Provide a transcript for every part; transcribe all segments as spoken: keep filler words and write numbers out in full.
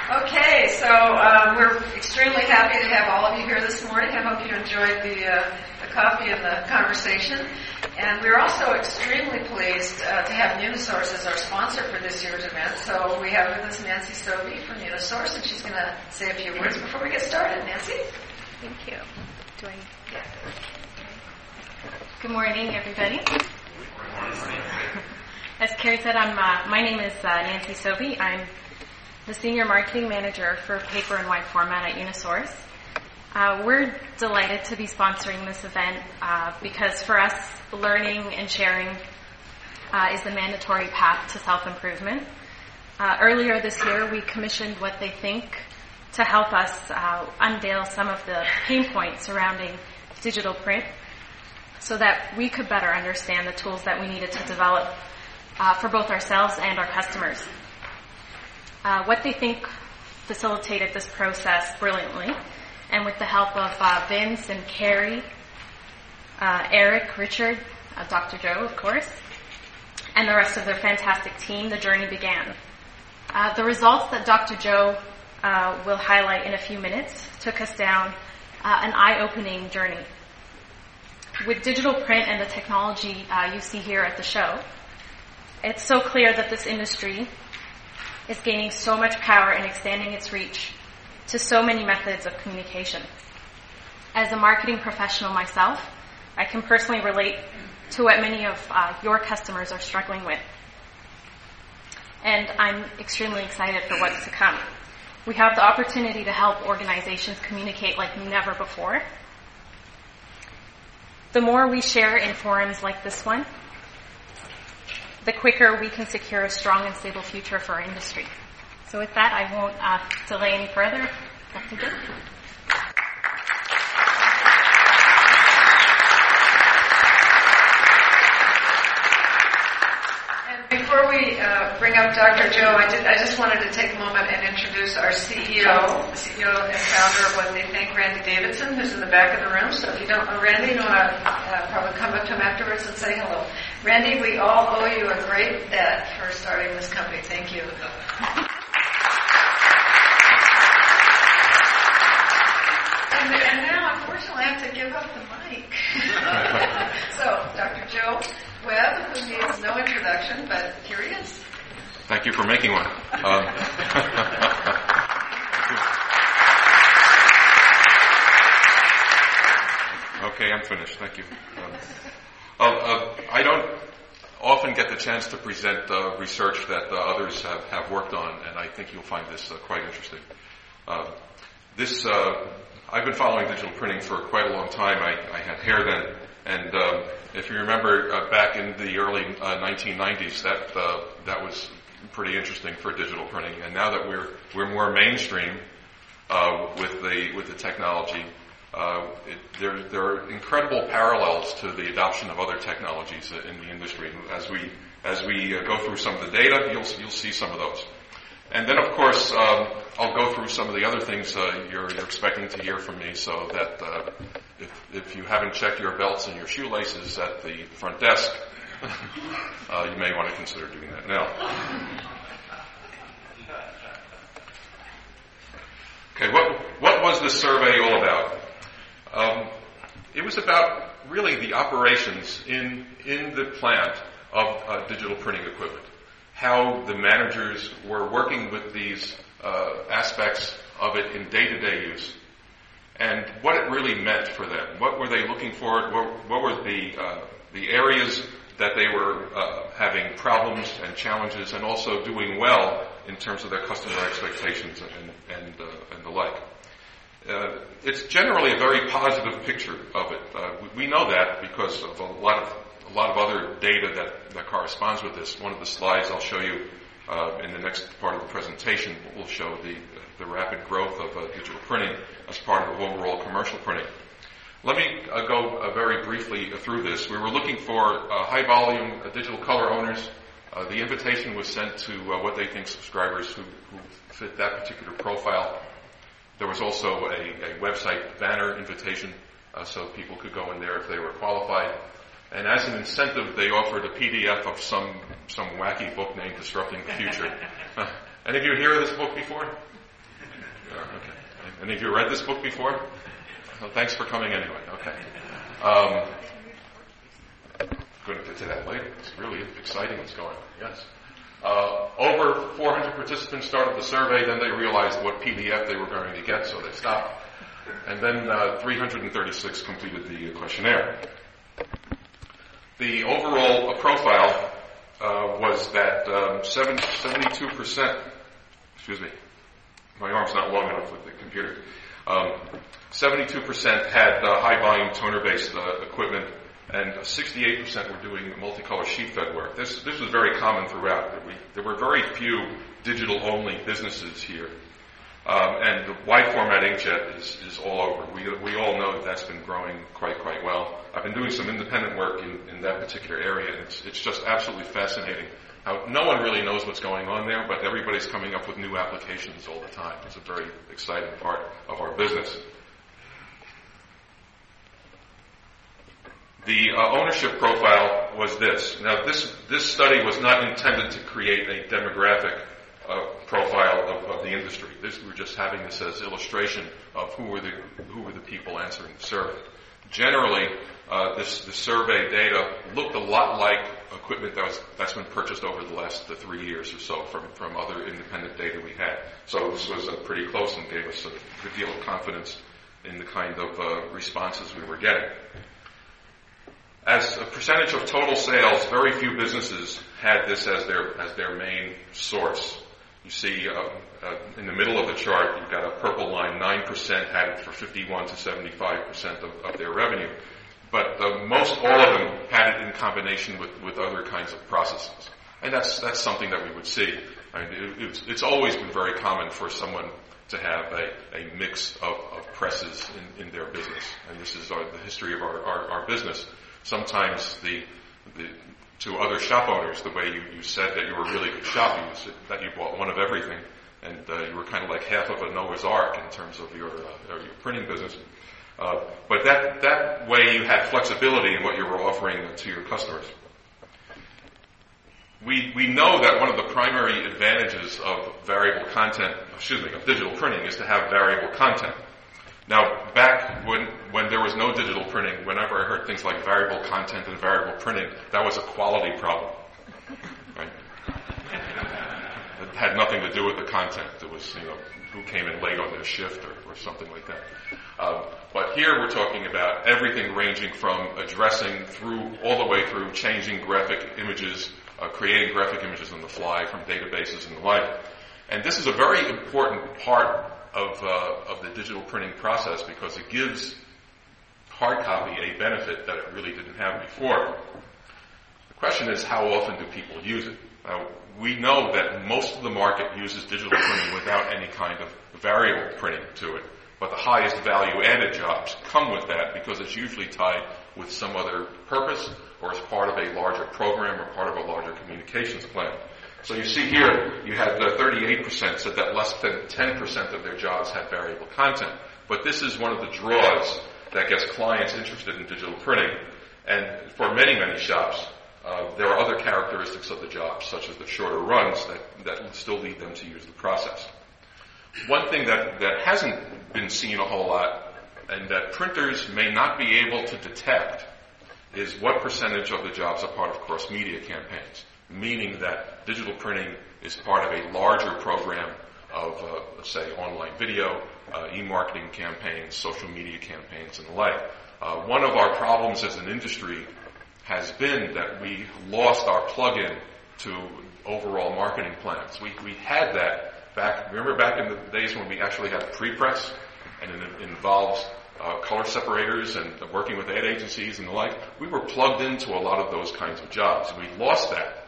Okay, so um, we're extremely happy to have all of you here this morning. I hope you enjoyed the, uh, the coffee and the conversation. And we're also extremely pleased uh, to have Unisource as our sponsor for this year's event. So we have with us Nancy Sobey from Unisource, and she's going to say a few words before we get started. Nancy? Thank you. Do I... Yeah. Good morning, everybody. As Carrie said, I'm, uh, my name is uh, Nancy Sobey. I'm the Senior Marketing Manager for Paper and Wide Format at Unisource. Uh, we're delighted to be sponsoring this event uh, because for us, learning and sharing uh, is the mandatory path to self-improvement. Uh, earlier this year, we commissioned What They Think to help us uh, unveil some of the pain points surrounding digital print so that we could better understand the tools that we needed to develop uh, for both ourselves and our customers. Uh, What They Think facilitated this process brilliantly, and with the help of uh, Vince and Carrie, uh, Eric, Richard, uh, Doctor Joe, of course, and the rest of their fantastic team, the journey began. Uh, the results that Doctor Joe uh, will highlight in a few minutes took us down uh, an eye-opening journey. With digital print and the technology uh, you see here at the show, it's so clear that this industry is gaining so much power and expanding its reach to so many methods of communication. As a marketing professional myself, I can personally relate to what many of uh, your customers are struggling with. And I'm extremely excited for what's to come. We have the opportunity to help organizations communicate like never before. The more we share in forums like this one, the quicker we can secure a strong and stable future for our industry. So with that, I won't uh, delay any further. Doctor Joe. And before we uh, bring up Doctor Joe, I, did, I just wanted to take a moment and introduce our C E O, the C E O and founder of What They Think, Randy Davidson, who's in the back of the room. So if you don't know Randy, you want to uh, probably come up to him afterwards and say hello. Randy, we all owe you a great debt for starting this company. Thank you. and, and now, unfortunately, I have to give up the mic. So, Doctor Joe Webb, who needs no introduction, but here he is. Thank you for making one. Um, okay, I'm finished. Thank you. Um, uh, uh, I don't often get the chance to present uh, research that uh, others have, have worked on, and I think you'll find this uh, quite interesting. Uh, this, uh, I've been following digital printing for quite a long time. I, I had hair then, and um, if you remember uh, back in the early uh, nineteen nineties, that uh, that was pretty interesting for digital printing. And now that we're we're more mainstream uh, with the with the technology. Uh, it, there, there are incredible parallels to the adoption of other technologies in the industry. As we as we uh, go through some of the data, you'll you'll see some of those. And then, of course, um, I'll go through some of the other things uh, you're, you're expecting to hear from me. So that uh, if if you haven't checked your belts and your shoelaces at the front desk, uh, you may want to consider doing that now. Okay, what what was this survey all about? Um, it was about really the operations in in the plant of uh, digital printing equipment, how the managers were working with these uh, aspects of it in day-to-day use, and what it really meant for them. What were they looking for? What, what were the uh, the areas that they were uh, having problems and challenges, and also doing well in terms of their customer expectations and and, uh, and the like. Uh, it's generally a very positive picture of it. Uh, we, we know that because of a lot of a lot of other data that, that corresponds with this. One of the slides I'll show you uh, in the next part of the presentation will show the the rapid growth of uh, digital printing as part of overall commercial printing. Let me uh, go uh, very briefly through this. We were looking for uh, high volume uh, digital color owners. Uh, the invitation was sent to uh, What They Think subscribers who, who fit that particular profile. There was also a, a website banner invitation, uh, so people could go in there if they were qualified. And as an incentive, they offered a P D F of some some wacky book named Disrupting the Future. Uh, any of you hear of this book before? Any of you read this book before? Well, thanks for coming anyway. Okay. Um, going to get to that later. It's really exciting what's going on. Yes. Uh, over four hundred participants started the survey. Then they realized what P D F they were going to get, so they stopped. And then uh, three hundred thirty-six completed the questionnaire. The overall uh, profile uh, was that um, seventy-two percent, excuse me, my arm's not long enough with the computer, um, seventy-two percent had uh, high-volume toner-based uh, equipment, and sixty-eight percent were doing multicolor sheet-fed work. This, this was very common throughout. We, there were very few digital-only businesses here. Um, and the wide format inkjet is, is all over. We, we all know that that's been growing quite, quite well. I've been doing some independent work in, in that particular area, and it's, it's just absolutely fascinating how no one really knows what's going on there, but everybody's coming up with new applications all the time. It's a very exciting part of our business. The uh, ownership profile was this. Now, this, this study was not intended to create a demographic Uh, profile of, of the industry. This, we're just having this as illustration of who were the who were the people answering the survey. Generally, uh, this the survey data looked a lot like equipment that was that's been purchased over the last uh, three years or so from from other independent data we had. So this was uh, pretty close and gave us a good deal of confidence in the kind of uh, responses we were getting. As a percentage of total sales, very few businesses had this as their as their main source. You see, uh, uh, in the middle of the chart, you've got a purple line. nine percent had it for fifty-one to seventy-five percent of, of their revenue. But uh, most all of them had it in combination with, with other kinds of processes. And that's that's something that we would see. I mean, it, it's, it's always been very common for someone to have a, a mix of, of presses in, in their business. And this is our, the history of our, our, our business. Sometimes the the to other shop owners, the way you, you said that you were a really good shop, you said that you bought one of everything, and uh, you were kind of like half of a Noah's Ark in terms of your, uh, your printing business. Uh, but that, that way you had flexibility in what you were offering to your customers. We, we know that one of the primary advantages of variable content, excuse me, of digital printing is to have variable content. Now, back when, when there was no digital printing, whenever I heard things like variable content and variable printing, that was a quality problem. Right? It had nothing to do with the content. It was, you know, who came in late on their shift or, or something like that. Um, but here we're talking about everything ranging from addressing through, all the way through changing graphic images, uh, creating graphic images on the fly from databases and the like. And this is a very important part of, uh, of the digital printing process because it gives hard copy a benefit that it really didn't have before. The question is, how often do people use it? Now, we know that most of the market uses digital printing without any kind of variable printing to it, but the highest value added jobs come with that because it's usually tied with some other purpose or as part of a larger program or part of a larger communications plan. So you see here, you had uh, thirty-eight percent said that less than ten percent of their jobs had variable content. But this is one of the draws that gets clients interested in digital printing. And for many, many shops, uh, there are other characteristics of the job, such as the shorter runs, that, that still lead them to use the process. One thing that, that hasn't been seen a whole lot, and that printers may not be able to detect, is what percentage of the jobs are part of cross-media campaigns. Meaning that digital printing is part of a larger program of, uh, let's say, online video, uh, e-marketing campaigns, social media campaigns, and the like. Uh, one of our problems as an industry has been that we lost our plug-in to overall marketing plans. We, we had that back, remember back in the days when we actually had pre-press, and it involves uh, color separators and working with ad agencies and the like. We were plugged into a lot of those kinds of jobs. We lost that.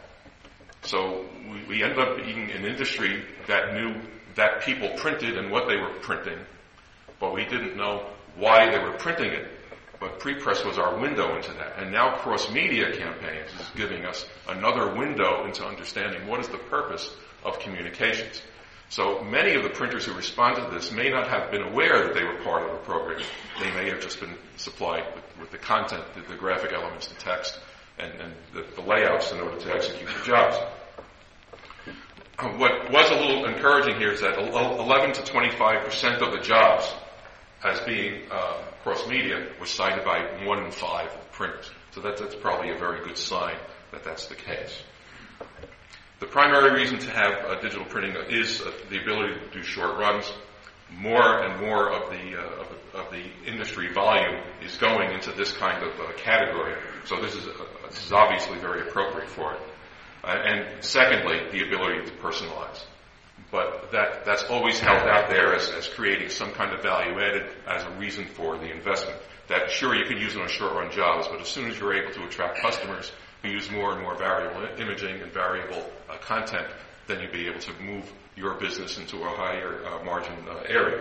So we, we ended up being an industry that knew that people printed and what they were printing, but we didn't know why they were printing it. But pre-press was our window into that. And now cross-media campaigns is giving us another window into understanding what is the purpose of communications. So many of the printers who responded to this may not have been aware that they were part of a program. They may have just been supplied with, with the content, the, the graphic elements, the text, and, and the, the layouts in order to execute the jobs. what was a little encouraging here is that eleven to twenty-five percent of the jobs as being uh, cross-media was cited by one in five printers. So that's, that's probably a very good sign that that's the case. The primary reason to have uh, digital printing is uh, the ability to do short runs. More and more of the, uh, of the of the industry volume is going into this kind of uh, category. So this is uh, this is obviously very appropriate for it. Uh, and secondly, the ability to personalize. But that that's always held out there as, as creating some kind of value added as a reason for the investment. That sure you can use it on short run jobs, but as soon as you're able to attract customers who use more and more variable imaging and variable uh, content, then you'll be able to move your business into a higher uh, margin uh, area.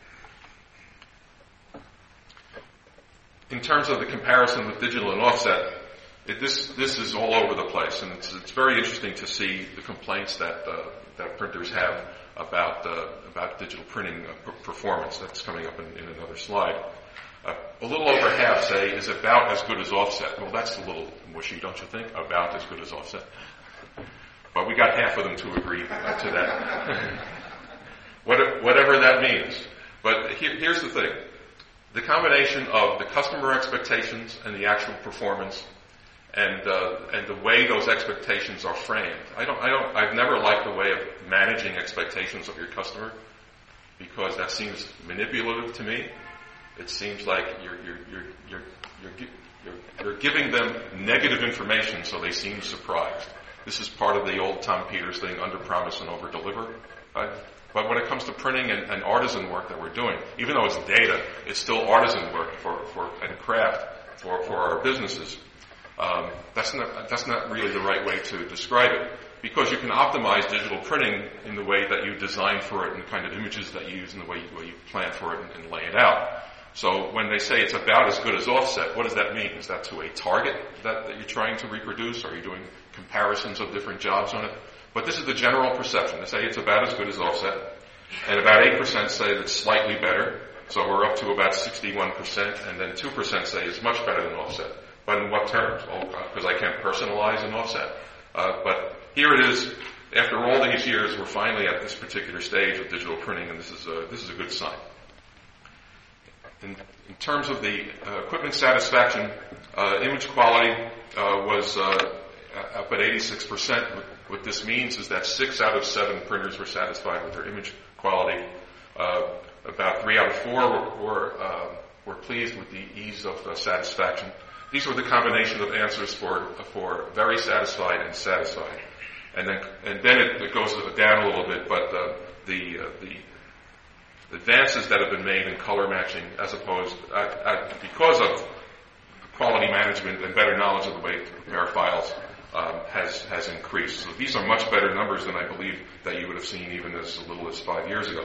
In terms of the comparison with digital and offset, it, this this is all over the place, and it's, it's very interesting to see the complaints that uh, that printers have about uh, about digital printing uh, p- performance. That's coming up in, in another slide. Uh, a little over half say is about as good as offset. Well, that's a little mushy, don't you think? About as good as offset. But we got half of them to agree uh, to that. what, whatever that means. But here, here's the thing. The combination of the customer expectations and the actual performance and uh, and the way those expectations are framed. I don't I don't I've never liked the way of managing expectations of your customer because that seems manipulative to me. It seems like you're you're you're you're you're, you're, you're giving them negative information so they seem surprised. This is part of the old Tom Peters thing, under promise and over deliver. Right? But when it comes to printing and, and artisan work that we're doing, even though it's data, it's still artisan work for, for and craft for, for our businesses. Um, that's not that's not really the right way to describe it, because you can optimize digital printing in the way that you design for it and the kind of images that you use and the way you, way you plan for it and, and lay it out. So when they say it's about as good as offset, what does that mean? Is that to a target that, that you're trying to reproduce? Are you doing comparisons of different jobs on it? But this is the general perception. They say it's about as good as offset, and about eight percent say it's slightly better. So we're up to about sixty-one percent, and then two percent say it's much better than offset. But in what terms? Oh, because I can't personalize an offset. Uh, but here it is. After all these years, we're finally at this particular stage of digital printing, and this is a, this is a good sign. In, in terms of the uh, equipment satisfaction, uh, image quality uh, was uh, up at eighty-six percent. What this means is that six out of seven printers were satisfied with their image quality. Uh, about three out of four were, were, uh, were pleased with the ease of uh, satisfaction. These were the combination of answers for for very satisfied and satisfied. And then and then it, it goes down a little bit, but uh, the uh, the advances that have been made in color matching, as opposed uh, uh, because of quality management and better knowledge of the way to prepare files, um, has has increased. So these are much better numbers than I believe that you would have seen even as little as five years ago.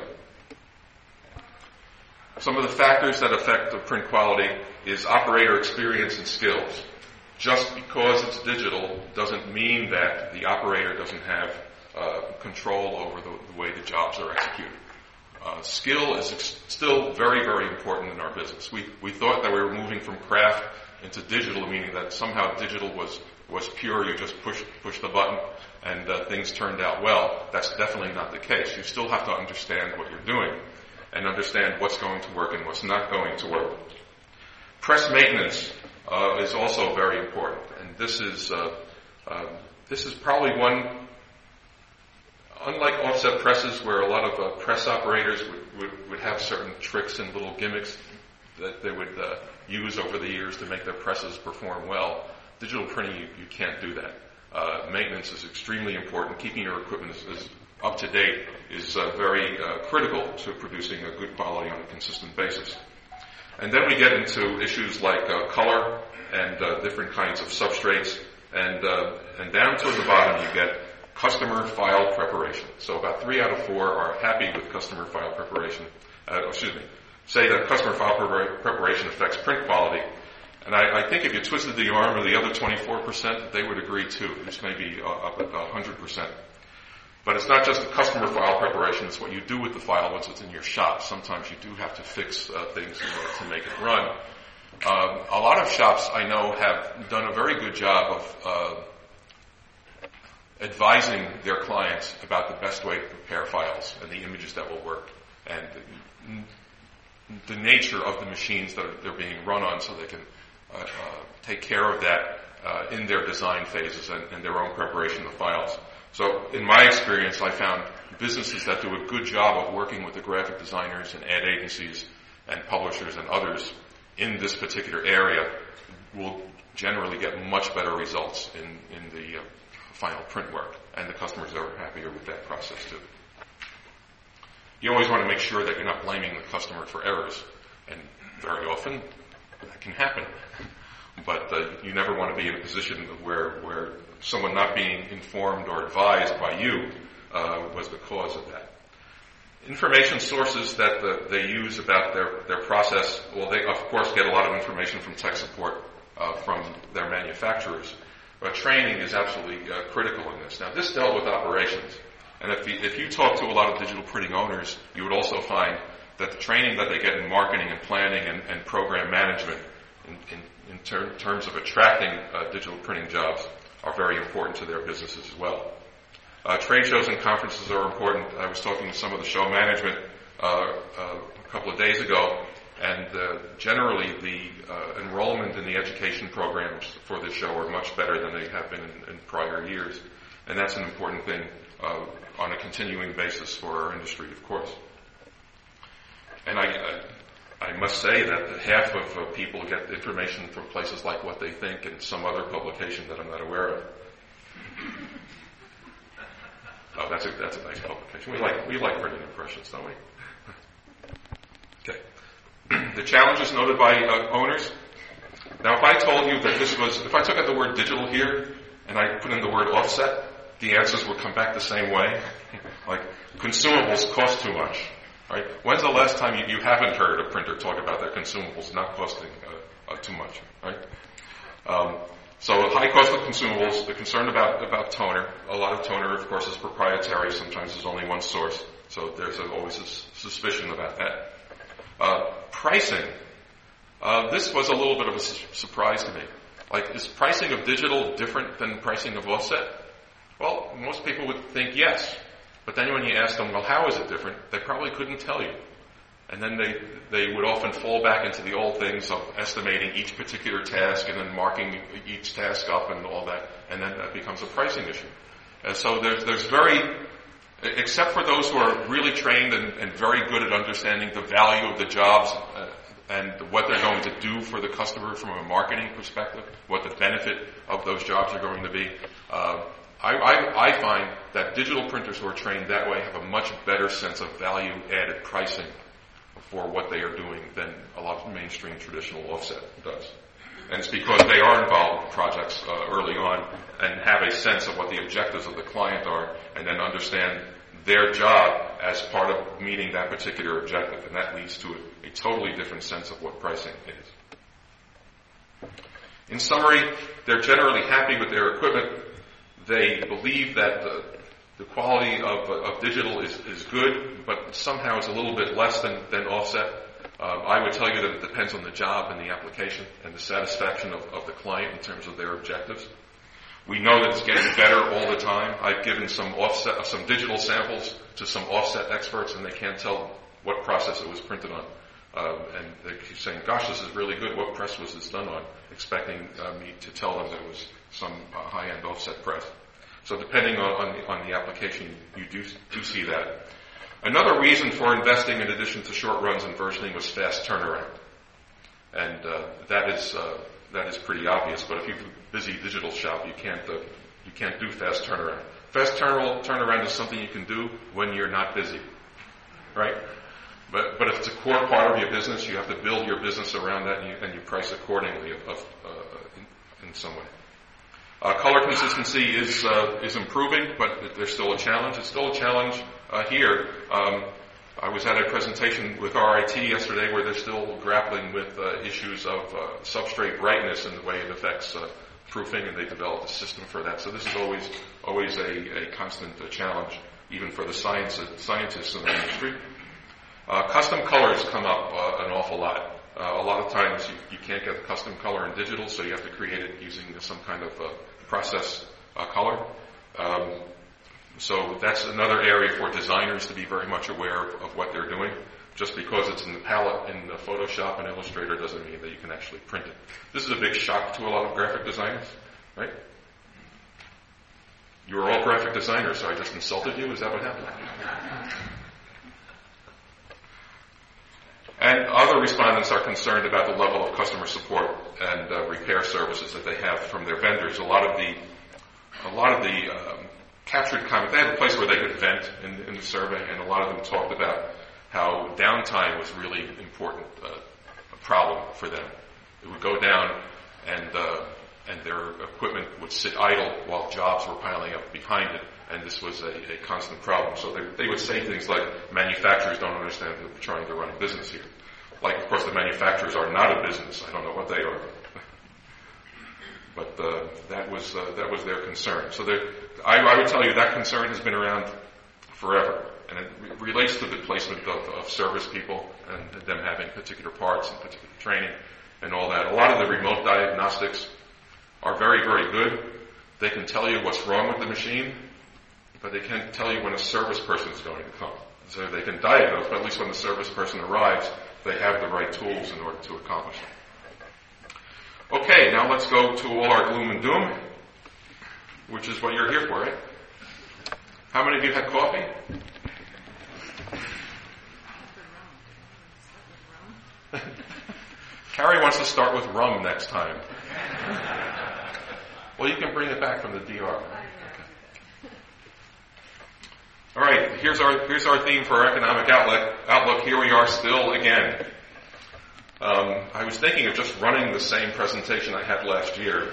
Some of the factors that affect the print quality is operator experience and skills. Just because it's digital doesn't mean that the operator doesn't have uh, control over the, the way the jobs are executed. Uh, skill is ex- still very, very important in our business. We we thought that we were moving from craft into digital, meaning that somehow digital was, was pure. You just push push the button and uh, things turned out well. That's definitely not the case. You still have to understand what you're doing and understand what's going to work and what's not going to work. Press maintenance uh, is also very important, and this is uh, uh, this is probably one. Unlike offset presses, where a lot of uh, press operators would, would, would have certain tricks and little gimmicks that they would uh, use over the years to make their presses perform well, digital printing, you, you can't do that. Uh, maintenance is extremely important. Keeping your equipment is, is up to date is uh, very uh, critical to producing a good quality on a consistent basis. And then we get into issues like uh, color and uh, different kinds of substrates, and uh, and down toward the bottom you get customer file preparation. So about three out of four are happy with customer file preparation. Uh, excuse me. Say that customer file pre- preparation affects print quality. And I, I think if you twisted the arm of the other twenty-four percent, they would agree too. This may be uh, up at one hundred percent. But it's not just the customer file preparation, it's what you do with the file once it's in your shop. Sometimes you do have to fix uh, things in order to make it run. Um, a lot of shops I know have done a very good job of uh, advising their clients about the best way to prepare files and the images that will work and the, the nature of the machines that are, they're being run on so they can uh, uh, take care of that uh, in their design phases and, and their own preparation of files. So in my experience, I found businesses that do a good job of working with the graphic designers and ad agencies and publishers and others in this particular area will generally get much better results in, in the uh, final print work, and the customers are happier with that process too. You always want to make sure that you're not blaming the customer for errors, and very often that can happen. But uh, you never want to be in a position where where someone not being informed or advised by you uh, was the cause of that. Information sources that the, they use about their, their process, well, they of course get a lot of information from tech support uh, from their manufacturers, but training is absolutely uh, critical in this. Now, this dealt with operations, and if you, if you talk to a lot of digital printing owners, you would also find that the training that they get in marketing and planning and, and program management in, in, in ter- terms of attracting uh, digital printing jobs are very important to their businesses as well. Uh, trade shows and conferences are important. I was talking to some of the show management uh, uh, a couple of days ago, and uh, generally the uh, enrollment in the education programs for this show are much better than they have been in, in prior years. And that's an important thing uh, on a continuing basis for our industry, of course. And I, I, I must say that half of uh, people get information from places like What They Think and some other publication that I'm not aware of. Oh, that's a, that's a nice publication. We like, we like printing impressions, don't we? Okay. The challenges noted by uh, owners. Now, if I told you that this was, if I took out the word digital here and I put in the word offset, the answers would come back the same way. Like, consumables cost too much. Right? When's the last time you, you haven't heard a printer talk about their consumables not costing uh, uh, too much? Right? Um, So high cost of consumables, the concern about, about toner. A lot of toner, of course, is proprietary. Sometimes there's only one source. So there's a, always a s- suspicion about that. Uh, pricing. Uh, this was a little bit of a su- surprise to me. Like, is pricing of digital different than pricing of offset? Well, most people would think yes. But then when you ask them, well, how is it different? They probably couldn't tell you. And then they, they would often fall back into the old things of estimating each particular task and then marking each task up and all that, and then that becomes a pricing issue. And so there's, there's very, except for those who are really trained and, and very good at understanding the value of the jobs uh, and what they're going to do for the customer from a marketing perspective, what the benefit of those jobs are going to be, uh, I, I, I find that digital printers who are trained that way have a much better sense of value-added pricing for what they are doing than a lot of mainstream traditional offset does. And it's because they are involved in projects uh, early on and have a sense of what the objectives of the client are and then understand their job as part of meeting that particular objective. And that leads to a, a totally different sense of what pricing is. In summary, they're generally happy with their equipment. They believe that the The quality of, of digital is, is good, but somehow it's a little bit less than, than offset. Um, I would tell you that it depends on the job and the application and the satisfaction of, of the client in terms of their objectives. We know that it's getting better all the time. I've given some offset, some digital samples to some offset experts, and they can't tell what process it was printed on. Um, and they keep saying, gosh, this is really good. What press was this done on? Expecting uh, me to tell them that it was some uh, high-end offset press. So depending on, on, the, on the application, you do, do see that. Another reason for investing in addition to short runs and versioning was fast turnaround. And uh, that is uh, that is pretty obvious, but if you have a busy digital shop, you can't uh, you can't do fast turnaround. Fast turn- turnaround is something you can do when you're not busy, right? But but if it's a core part of your business, you have to build your business around that, and you, and you price accordingly of, of, uh, in, in some way. Uh, color consistency is uh, is improving, but there's still a challenge. It's still a challenge uh, here. Um, I was at a presentation with R I T yesterday where they're still grappling with uh, issues of uh, substrate brightness and the way it affects uh, proofing, and they developed a system for that. So this is always always a, a constant uh, challenge, even for the science uh, scientists in the industry. Uh, custom colors come up uh, an awful lot. Uh, a lot of times you, you can't get a custom color in digital, so you have to create it using some kind of uh, process uh, color. Um, so that's another area for designers to be very much aware of, of what they're doing. Just because it's in the palette in the Photoshop and Illustrator doesn't mean that you can actually print it. This is a big shock to a lot of graphic designers, right? You are all graphic designers, so I just insulted you? Is that what happened? And other respondents are concerned about the level of customer support and uh, repair services that they have from their vendors. A lot of the, a lot of the um, captured comments, they had a place where they could vent in, in the survey, and a lot of them talked about how downtime was really important, uh, a problem for them. It would go down, and uh, and their equipment would sit idle while jobs were piling up behind it, and this was a, a constant problem. So they, they would say things like, manufacturers don't understand that we're trying to run a business here. Like, of course, the manufacturers are not a business. I don't know what they are. But uh, that was uh, that was their concern. So I, I would tell you that concern has been around forever. And it re- relates to the placement of, of service people and them having particular parts and particular training and all that. A lot of the remote diagnostics are very, very good. They can tell you what's wrong with the machine, but they can't tell you when a service person is going to come. So they can diagnose, but at least when the service person arrives, they have the right tools in order to accomplish it. Okay, now let's go to all our gloom and doom, which is what you're here for, right? How many of you had coffee? Carrie wants to start with rum next time. Well, you can bring it back from the D R. Okay. All right, here's our here's our theme for our economic outlook. Outlook. Here we are still again. Um, I was thinking of just running the same presentation I had last year.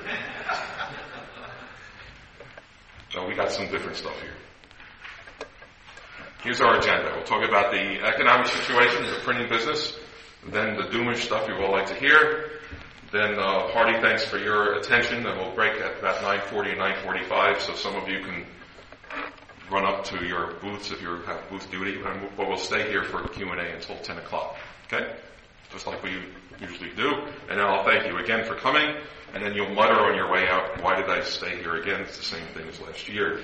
So we got some different stuff here. Here's our agenda. We'll talk about the economic situation, the printing business, then the doomish stuff you all like to hear. Then uh, hearty thanks for your attention, and we'll break at about nine forty and nine forty-five, so some of you can run up to your booths if you have booth duty, but we'll stay here for Q and A until ten o'clock, okay? Just like we usually do. And then I'll thank you again for coming, and then you'll mutter on your way out, why did I stay here again? It's the same thing as last year.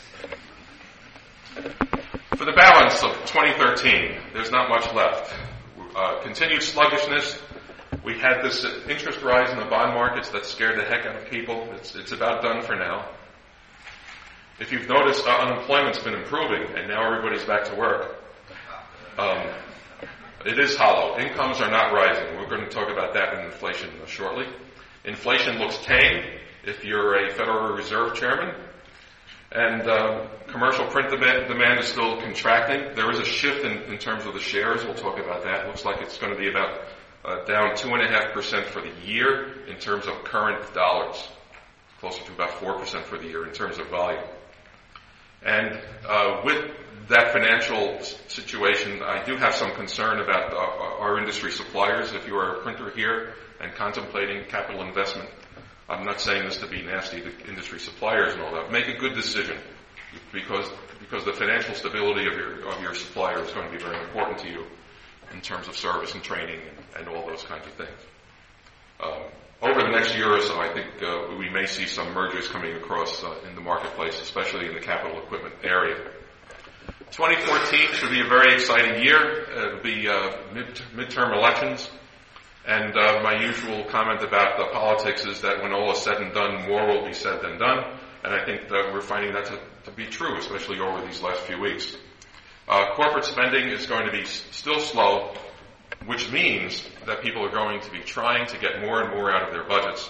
For the balance of twenty thirteen, there's not much left. Uh, continued sluggishness. We had this uh, interest rise in the bond markets that scared the heck out of people. It's, it's about done for now. If you've noticed, uh, unemployment's been improving, and now everybody's back to work. Um, it is hollow. Incomes are not rising. We're going to talk about that in inflation shortly. Inflation looks tame if you're a Federal Reserve chairman. And um, commercial print demand, demand is still contracting. There is a shift in, in terms of the shares. We'll talk about that. It looks like it's going to be about uh, down two point five percent for the year in terms of current dollars, closer to about four percent for the year in terms of volume. And uh, with that financial situation, I do have some concern about uh, our industry suppliers. If you are a printer here and contemplating capital investment, I'm not saying this to be nasty to industry suppliers and all that. Make a good decision, because because the financial stability of your of your supplier is going to be very important to you in terms of service and training and, and all those kinds of things. Um, over the next year or so, I think uh, we may see some mergers coming across uh, in the marketplace, especially in the capital equipment area. twenty fourteen should be a very exciting year. Uh, it'll be uh, mid midterm elections. And uh, my usual comment about the politics is that when all is said and done, more will be said than done. And I think that we're finding that to, to be true, especially over these last few weeks. Uh, corporate spending is going to be s- still slow, which means that people are going to be trying to get more and more out of their budgets.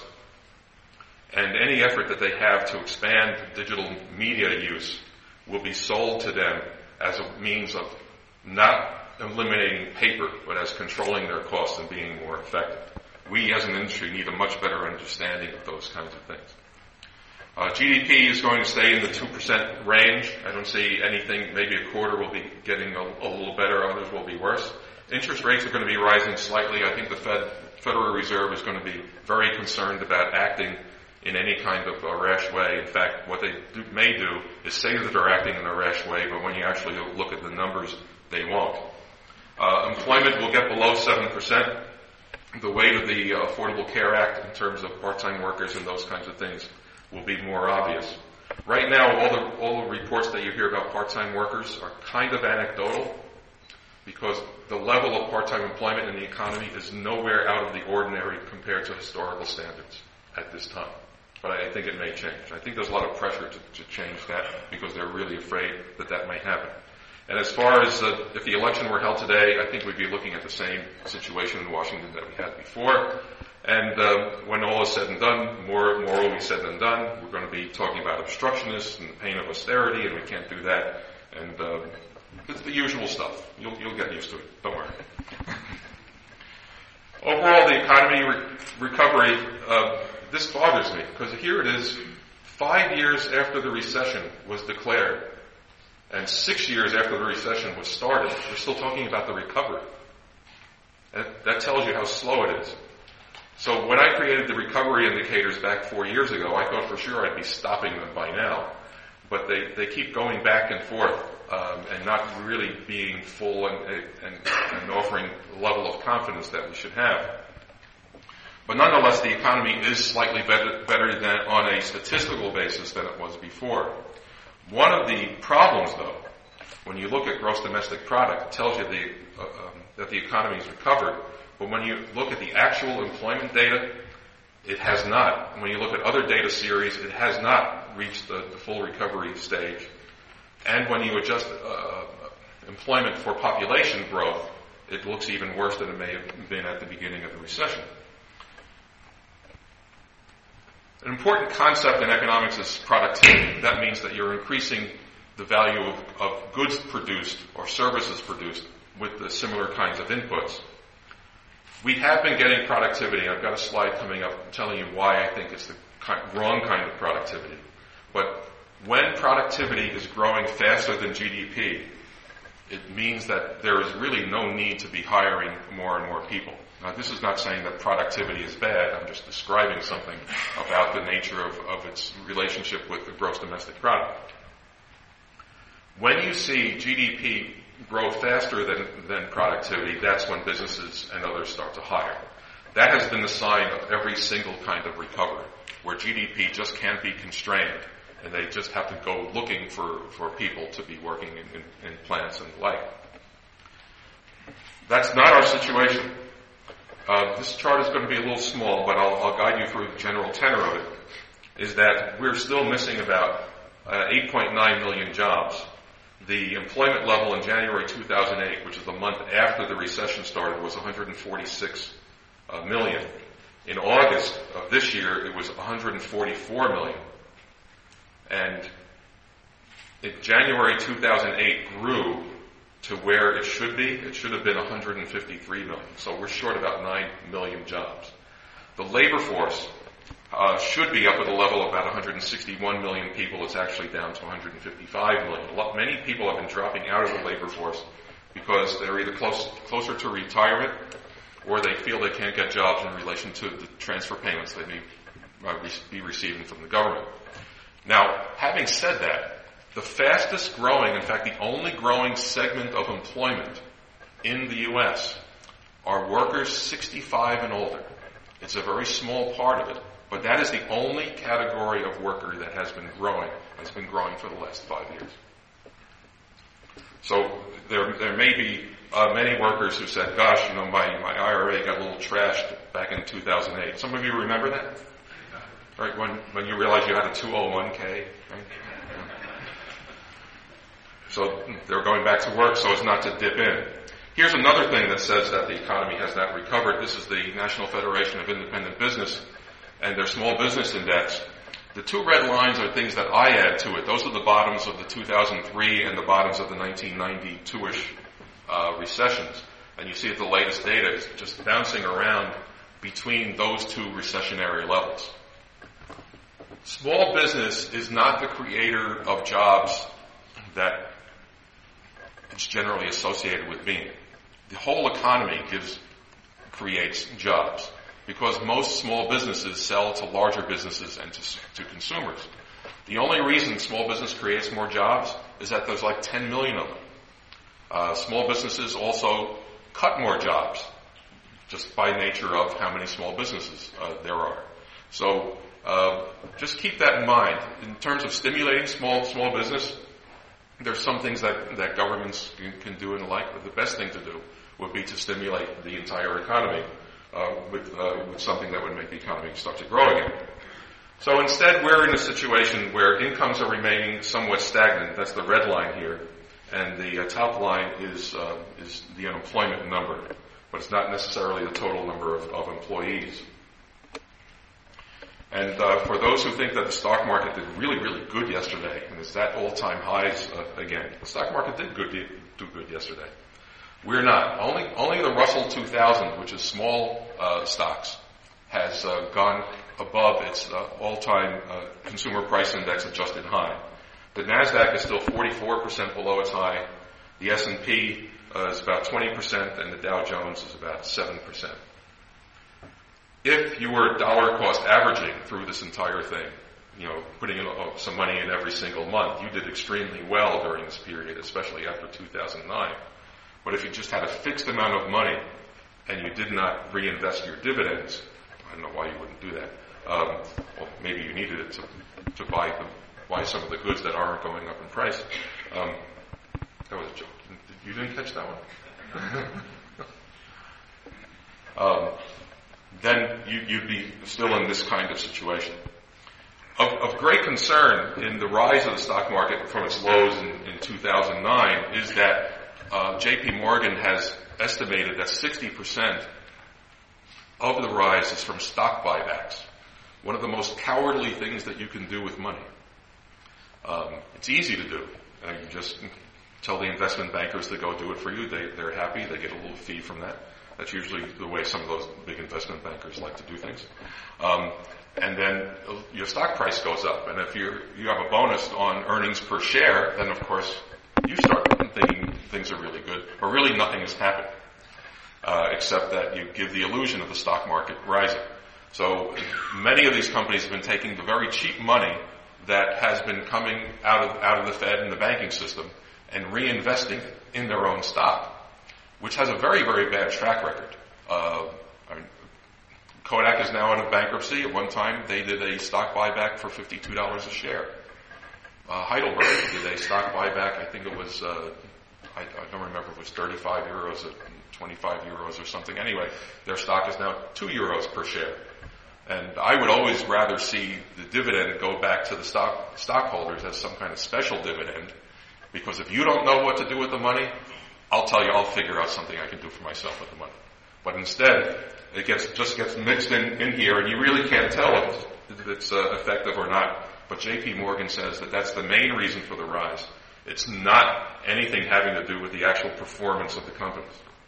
And any effort that they have to expand digital media use will be sold to them as a means of not eliminating paper, but as controlling their costs and being more effective. We as an industry need a much better understanding of those kinds of things. Uh, G D P is going to stay in the two percent range. I don't see anything, maybe a quarter will be getting a, a little better, others will be worse. Interest rates are going to be rising slightly. I think the Fed, Federal Reserve is going to be very concerned about acting in any kind of a rash way. In fact, what they do, may do is say that they're acting in a rash way, but when you actually look at the numbers, they won't. Uh, employment will get below seven percent. The weight of the uh, Affordable Care Act in terms of part-time workers and those kinds of things will be more obvious. Right now, all the, all the reports that you hear about part-time workers are kind of anecdotal because the level of part-time employment in the economy is nowhere out of the ordinary compared to historical standards at this time. But I think it may change. I think there's a lot of pressure to, to change that because they're really afraid that that may happen. And as far as uh, if the election were held today, I think we'd be looking at the same situation in Washington that we had before. And uh, when all is said and done, more, more will be said than done. We're going to be talking about obstructionists and the pain of austerity, and we can't do that. And uh, it's the usual stuff. You'll, you'll get used to it. Don't worry. Overall, the economy re- recovery, uh, this bothers me because here it is, five years after the recession was declared, and six years after the recession was started, we're still talking about the recovery. That, that tells you how slow it is. So when I created the recovery indicators back four years ago, I thought for sure I'd be stopping them by now. But they, they keep going back and forth um, and not really being full and, and, and offering the level of confidence that we should have. But nonetheless, the economy is slightly better, better than on a statistical basis than it was before. One of the problems, though, when you look at gross domestic product, it tells you the, uh, um, that the economy is recovered. But when you look at the actual employment data, it has not. When you look at other data series, it has not reached the, the full recovery stage. And when you adjust uh, employment for population growth, it looks even worse than it may have been at the beginning of the recession. An important concept in economics is productivity. That means that you're increasing the value of, of goods produced or services produced with the similar kinds of inputs. We have been getting productivity. I've got a slide coming up telling you why I think it's the wrong kind of productivity. But when productivity is growing faster than G D P, it means that there is really no need to be hiring more and more people. Now, this is not saying that productivity is bad. I'm just describing something about the nature of, of its relationship with the gross domestic product. When you see G D P grow faster than, than productivity, that's when businesses and others start to hire. That has been the sign of every single kind of recovery, where G D P just can't be constrained, and they just have to go looking for, for people to be working in, in, in plants and the like. That's not our situation. Uh, this chart is going to be a little small, but I'll, I'll guide you through the general tenor of it, is that we're still missing about uh, eight point nine million jobs. The employment level in January two thousand eight, which is the month after the recession started, was one hundred forty-six uh, million. In August of this year, it was one hundred forty-four million. And in January two thousand eight grew to where it should be. It should have been one hundred fifty-three million. So we're short about nine million jobs. The labor force uh, should be up at a level of about one hundred sixty-one million people. It's actually down to one hundred fifty-five million. A lot, many people have been dropping out of the labor force because they're either close, closer to retirement or they feel they can't get jobs in relation to the transfer payments they may uh, re- be receiving from the government. Now, having said that, the fastest growing, in fact, the only growing segment of employment in the U S are workers sixty-five and older. It's a very small part of it, but that is the only category of worker that has been growing, has been growing for the last five years. So there, there may be uh, many workers who said, gosh, you know, my, my I R A got a little trashed back in two thousand eight. Some of you remember that? Right, when, when you realized you had a two oh one k, right? So they're going back to work so as not to dip in. Here's another thing that says that the economy has not recovered. This is the National Federation of Independent Business and their Small Business Index. The two red lines are things that I add to it. Those are the bottoms of the two thousand three and the bottoms of the nineteen ninety-two-ish uh, recessions. And you see that the latest data is just bouncing around between those two recessionary levels. Small business is not the creator of jobs that it's generally associated with being. The whole economy gives, creates jobs because most small businesses sell to larger businesses and to, to consumers. The only reason small business creates more jobs is that there's like ten million of them. Uh, small businesses also cut more jobs just by nature of how many small businesses uh, there are. So Uh, just keep that in mind. In terms of stimulating small small business, there's some things that, that governments can, can do and the like, but the best thing to do would be to stimulate the entire economy uh, with, uh, with something that would make the economy start to grow again. So instead, we're in a situation where incomes are remaining somewhat stagnant. That's the red line here. And the uh, top line is uh, is the unemployment number, but it's not necessarily the total number of, of employees. And uh, for those who think that the stock market did really, really good yesterday, and it's at all-time highs uh, again, the stock market did good, do good yesterday. We're not. Only only the Russell two thousand, which is small uh, stocks, has uh, gone above its uh, all-time uh, consumer price index adjusted high. The NASDAQ is still forty-four percent below its high. The S and P uh, is about twenty percent, and the Dow Jones is about seven percent. If you were dollar cost averaging through this entire thing, you know, putting in, uh, some money in every single month, you did extremely well during this period, especially after two thousand nine. But if you just had a fixed amount of money and you did not reinvest your dividends, I don't know why you wouldn't do that. Um, well, maybe you needed it to to buy the, buy some of the goods that aren't going up in price. Um, that was a joke. You didn't catch that one? um, then you, you'd be still in this kind of situation. Of, of great concern in the rise of the stock market from its lows in, in two thousand nine is that uh, J P Morgan has estimated that sixty percent of the rise is from stock buybacks. One of the most cowardly things that you can do with money. Um, it's easy to do. Uh, you just tell the investment bankers to go do it for you. They, they're happy. They get a little fee from that. That's usually the way some of those big investment bankers like to do things. Um, and then your stock price goes up. And if you you have a bonus on earnings per share, then of course you start thinking things are really good, or really nothing has happened, uh, except that you give the illusion of the stock market rising. So many of these companies have been taking the very cheap money that has been coming out of out of the Fed and the banking system and reinvesting it in their own stock, which has a very, very bad track record. Uh, I mean, Kodak is now out of bankruptcy. At one time, they did a stock buyback for fifty-two dollars a share. Uh, Heidelberg did a stock buyback, I think it was, uh, I, I don't remember if it was thirty-five euros or twenty-five euros or something. Anyway, their stock is now two euros per share. And I would always rather see the dividend go back to the stock stockholders as some kind of special dividend, because if you don't know what to do with the money, I'll tell you, I'll figure out something I can do for myself with the money. But instead, it gets just gets mixed in, in here, and you really can't tell if, if it's uh, effective or not. But J P Morgan says that that's the main reason for the rise. It's not anything having to do with the actual performance of the companies.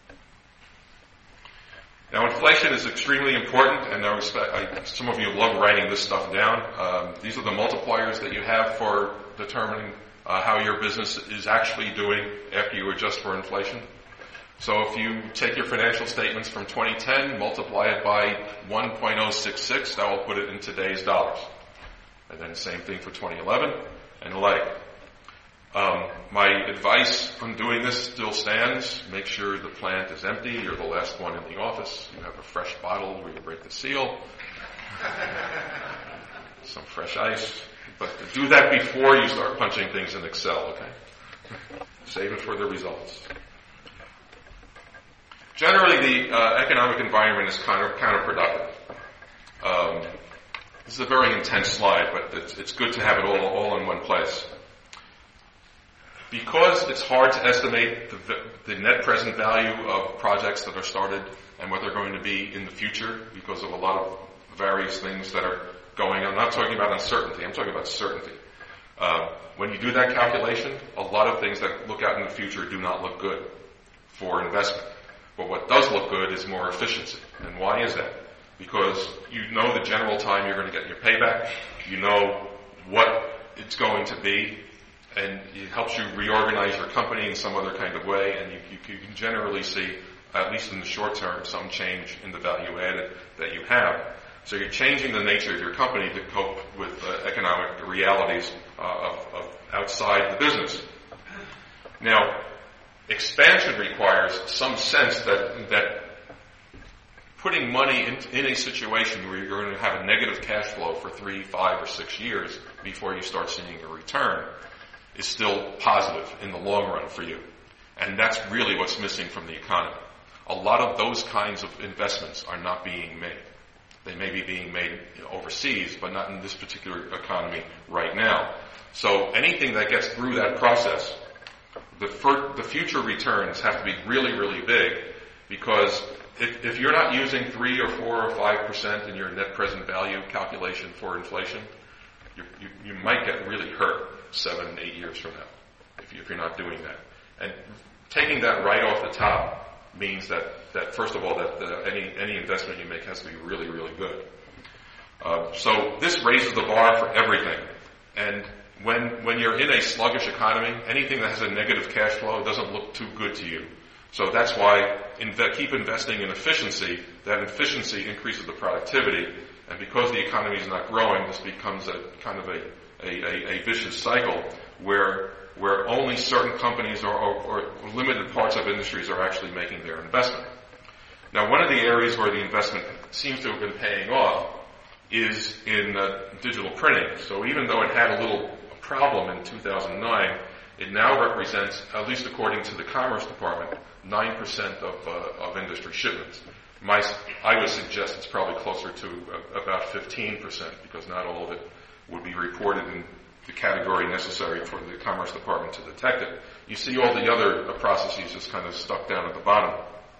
Now, inflation is extremely important, and I respect, I, some of you love writing this stuff down. Um, these are the multipliers that you have for determining uh, how your business is actually doing after you adjust for inflation. So if you take your financial statements from twenty ten, multiply it by one point oh six six, that will put it in today's dollars. And then same thing for twenty eleven, and the like. Um, my advice from doing this still stands. Make sure the plant is empty. You're the last one in the office. You have a fresh bottle where you break the seal. Some fresh ice. But do that before you start punching things in Excel, okay? Save it for the results. Generally, the uh, economic environment is kind of counterproductive. Um, this is a very intense slide, but it's, it's good to have it all, all in one place. Because it's hard to estimate the, the net present value of projects that are started and what they're going to be in the future because of a lot of various things that are going on. I'm not talking about uncertainty. I'm talking about certainty. Uh, when you do that calculation, a lot of things that look out in the future do not look good for investment. But what does look good is more efficiency. And why is that? Because you know the general time you're going to get your payback. You know what it's going to be. And it helps you reorganize your company in some other kind of way, and you, you, you can generally see, at least in the short term, some change in the value added that you have. So you're changing the nature of your company to cope with uh, economic realities uh, of, of outside the business. Now, expansion requires some sense that that putting money in, in a situation where you're going to have a negative cash flow for three, five, or six years before you start seeing a return is still positive in the long run for you. And that's really what's missing from the economy. A lot of those kinds of investments are not being made. They may be being made overseas, but not in this particular economy right now. So anything that gets through that process, the, fir- the future returns have to be really, really big, because if, if you're not using three or four or five percent in your net present value calculation for inflation, you, you, you might get really hurt seven, eight years from now if, you, if you're not doing that. And taking that right off the top means that, that first of all, that the, any any investment you make has to be really, really good. Uh, so this raises the bar for everything. And when when you're in a sluggish economy, anything that has a negative cash flow doesn't look too good to you. So that's why inve- keep investing in efficiency. That efficiency increases the productivity. And because the economy is not growing, this becomes a kind of a, a, a, a vicious cycle where where only certain companies or, or, or limited parts of industries are actually making their investment. Now, one of the areas where the investment seems to have been paying off is in uh, digital printing. So even though it had a little problem in two thousand nine, it now represents, at least according to the Commerce Department, nine percent of, uh, of industry shipments. My, I would suggest it's probably closer to uh, about fifteen percent, because not all of it would be reported in the category necessary for the Commerce Department to detect it. You see all the other uh, processes just kind of stuck down at the bottom.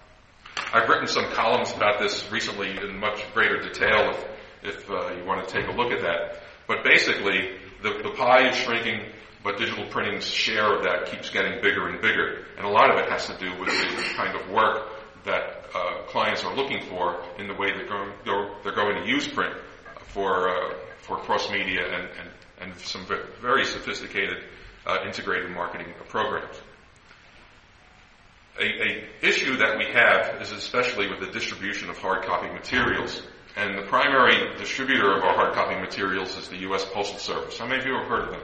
I've written some columns about this recently in much greater detail if, if uh, you want to take a look at that. But basically, the, the pie is shrinking, but digital printing's share of that keeps getting bigger and bigger. And a lot of it has to do with the kind of work that uh, clients are looking for in the way they're going, they're, they're going to use print for uh, for cross-media and, and and some very sophisticated uh, integrated marketing programs. A, a issue that we have is especially with the distribution of hard copy materials. And the primary distributor of our hard copy materials is the U S Postal Service. How many of you have heard of them?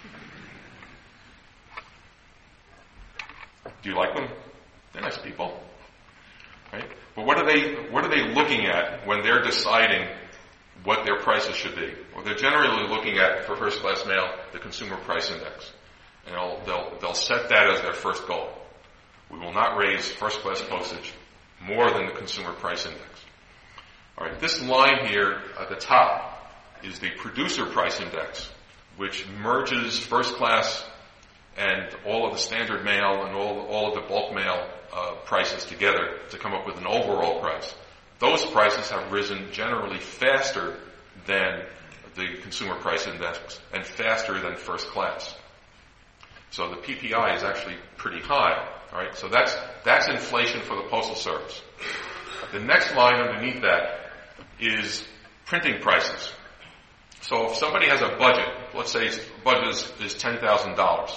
Do you like them? They're nice people, right? But what are they, what are they looking at when they're deciding what their prices should be? Well, they're generally looking at, for first-class mail, the Consumer Price Index. And they'll, they'll, they'll set that as their first goal. We will not raise first-class postage more than the Consumer Price Index. All right, this line here at the top is the Producer Price Index, which merges first-class and all of the standard mail and all, all of the bulk mail uh, prices together to come up with an overall price. Those prices have risen generally faster than the Consumer Price Index and faster than first class. So the P P I is actually pretty high. All right, so that's that's inflation for the Postal Service. The next line underneath that is printing prices. So if somebody has a budget, let's say the budget is, is ten thousand dollars,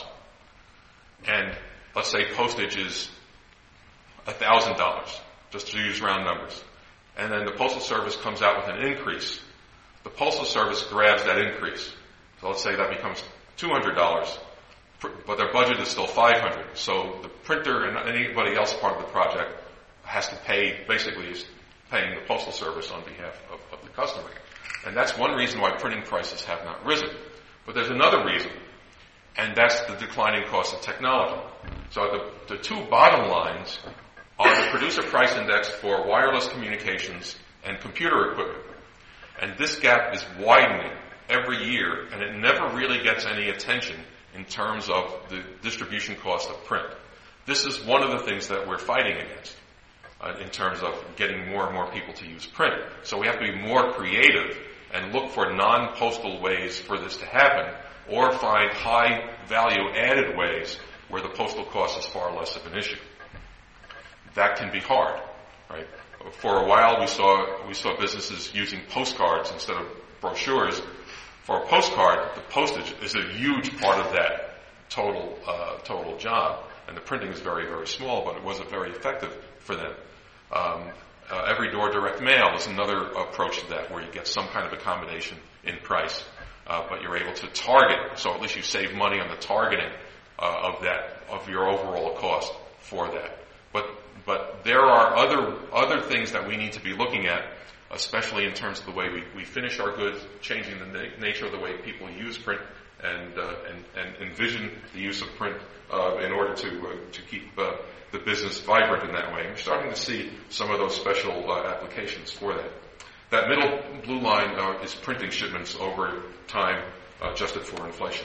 and let's say postage is one thousand dollars, just to use round numbers. And then the Postal Service comes out with an increase. The Postal Service grabs that increase. So let's say that becomes two hundred dollars, but their budget is still five hundred dollars. So the printer and anybody else part of the project has to pay, basically is paying the Postal Service on behalf of, of the customer. And that's one reason why printing prices have not risen. But there's another reason, and that's the declining cost of technology. So the, the two bottom lines are the Producer Price Index for wireless communications and computer equipment. And this gap is widening every year, and it never really gets any attention in terms of the distribution cost of print. This is one of the things that we're fighting against uh, in terms of getting more and more people to use print. So we have to be more creative and look for non-postal ways for this to happen, or find high value added ways where the postal cost is far less of an issue. That can be hard, right? For a while, we saw we saw businesses using postcards instead of brochures. For a postcard, the postage is a huge part of that total uh, total job, and the printing is very, very small, but it wasn't very effective for them. Um, uh, every door direct mail is another approach to that, where you get some kind of accommodation in price, uh, but you're able to target, so at least you save money on the targeting uh, of that of your overall cost for that. But but there are other other things that we need to be looking at, especially in terms of the way we, we finish our goods, changing the na- nature of the way people use print, and uh, and, and envision the use of print uh, in order to uh, to keep uh, the business vibrant in that way. And we're starting to see some of those special uh, applications for that. That middle blue line uh, is printing shipments over time, uh, adjusted for inflation.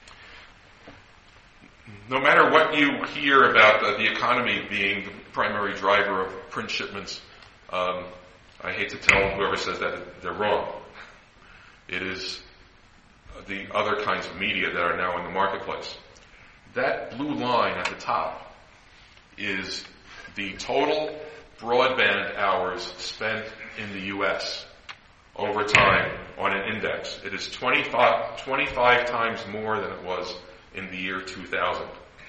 No matter what you hear about uh, the economy being the primary driver of print shipments, um, I hate to tell whoever says that they're wrong. It is the other kinds of media that are now in the marketplace. That blue line at the top is the total broadband hours spent in the U S over time on an index. It is twenty-five, twenty-five times more than it was in the year two thousand.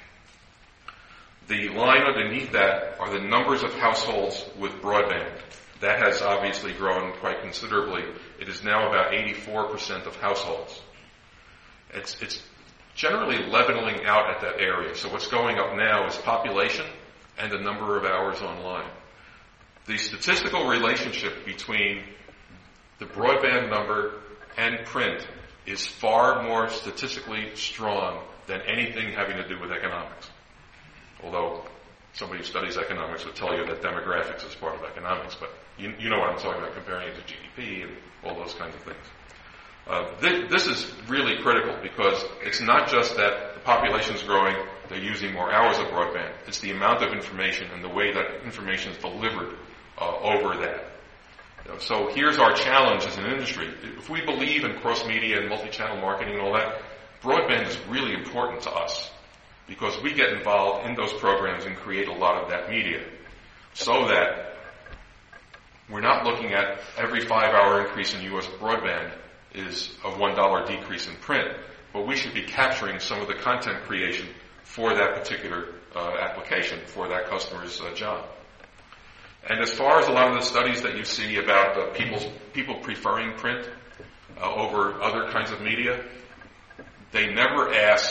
The line underneath that are the numbers of households with broadband. That has obviously grown quite considerably. It is now about eighty-four percent of households. It's, it's generally leveling out at that area. So what's going up now is population and the number of hours online. The statistical relationship between the broadband number and print is far more statistically strong than anything having to do with economics. Although somebody who studies economics would tell you that demographics is part of economics, but you, you know what I'm talking about, comparing it to G D P and all those kinds of things. Uh, this, this is really critical because it's not just that the population is growing, they're using more hours of broadband. It's the amount of information and the way that information is delivered uh, over that. You know, so here's our challenge as an industry. If we believe in cross-media and multi-channel marketing and all that, broadband is really important to us because we get involved in those programs and create a lot of that media so that we're not looking at every five-hour increase in U S broadband is a one dollar decrease in print, but we should be capturing some of the content creation for that particular uh, application, for that customer's uh, job. And as far as a lot of the studies that you see about uh, people's, people preferring print uh, over other kinds of media, they never ask,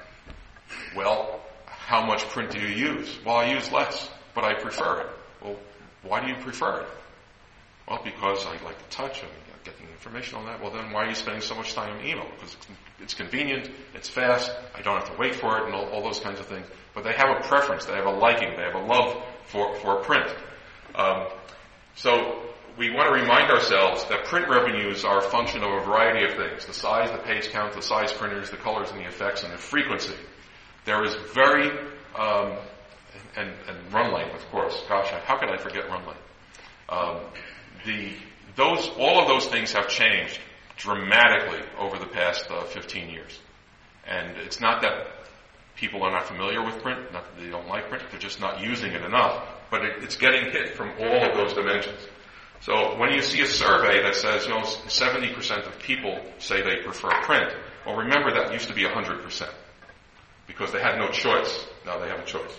well, how much print do you use? Well, I use less, but I prefer it. Well, why do you prefer it? Well, because I like to touch and get the information on that. Well, then why are you spending so much time in email? Because it's convenient, it's fast, I don't have to wait for it, and all, all those kinds of things. But they have a preference, they have a liking, they have a love for, for print. Um, so we want to remind ourselves that print revenues are a function of a variety of things. The size, the page count, the size printers, the colors and the effects, and the frequency. There is very, um, and, and run length, of course. Gosh, how could I forget run length? Um, the, those, all of those things have changed dramatically over the past uh, fifteen years. And it's not that people are not familiar with print, not that they don't like print, they're just not using it enough. But it, it's getting hit from all of those dimensions. So when you see a survey that says, you know, seventy percent of people say they prefer print, well, remember that used to be one hundred percent because they had no choice. Now they have a choice.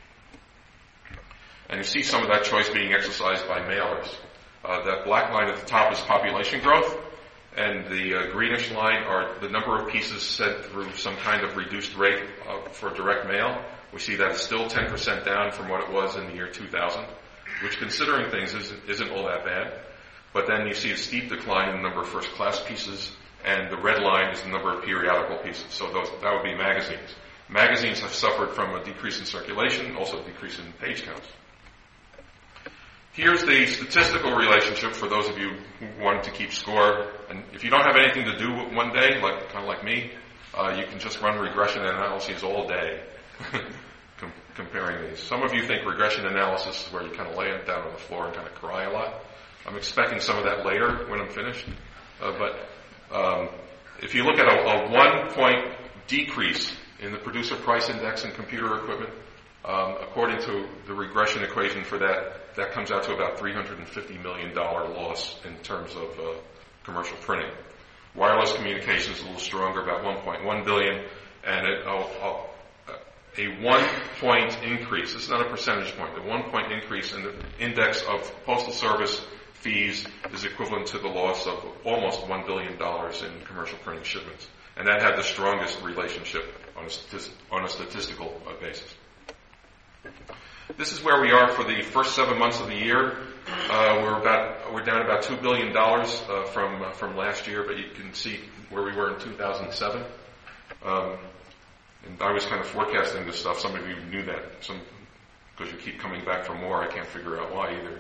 And you see some of that choice being exercised by mailers. Uh, that black line at the top is population growth, and the uh, greenish line are the number of pieces sent through some kind of reduced rate uh, for direct mail. We see that it's still ten percent down from what it was in the year two thousand, which considering things isn't, isn't all that bad. But then you see a steep decline in the number of first-class pieces, and the red line is the number of periodical pieces. So those, that would be magazines. Magazines have suffered from a decrease in circulation, also a decrease in page counts. Here's the statistical relationship for those of you who wanted to keep score. And if you don't have anything to do one day, like kind of like me, uh, you can just run regression analyses all day. Com- comparing these. Some of you think regression analysis is where you kind of lay it down on the floor and kind of cry a lot. I'm expecting some of that later when I'm finished. Uh, but um, if you look at a, a one-point decrease in the producer price index in computer equipment, um, according to the regression equation for that, that comes out to about three hundred fifty million dollars loss in terms of uh, commercial printing. Wireless communications is a little stronger, about one point one billion dollars, and it, oh, oh, a one-point increase, this is not a percentage point, a one-point increase in the index of Postal Service fees is equivalent to the loss of almost one billion dollars in commercial printing shipments. And that had the strongest relationship on a, statist- on a statistical uh, basis. this is where we are for the first seven months of the year. Uh, we're about we're down about two billion dollars uh, from uh, from last year, but you can see where we were in two thousand seven. Um, and I was kind of forecasting this stuff. Some of you knew that, some because you keep coming back for more. I can't figure out why either.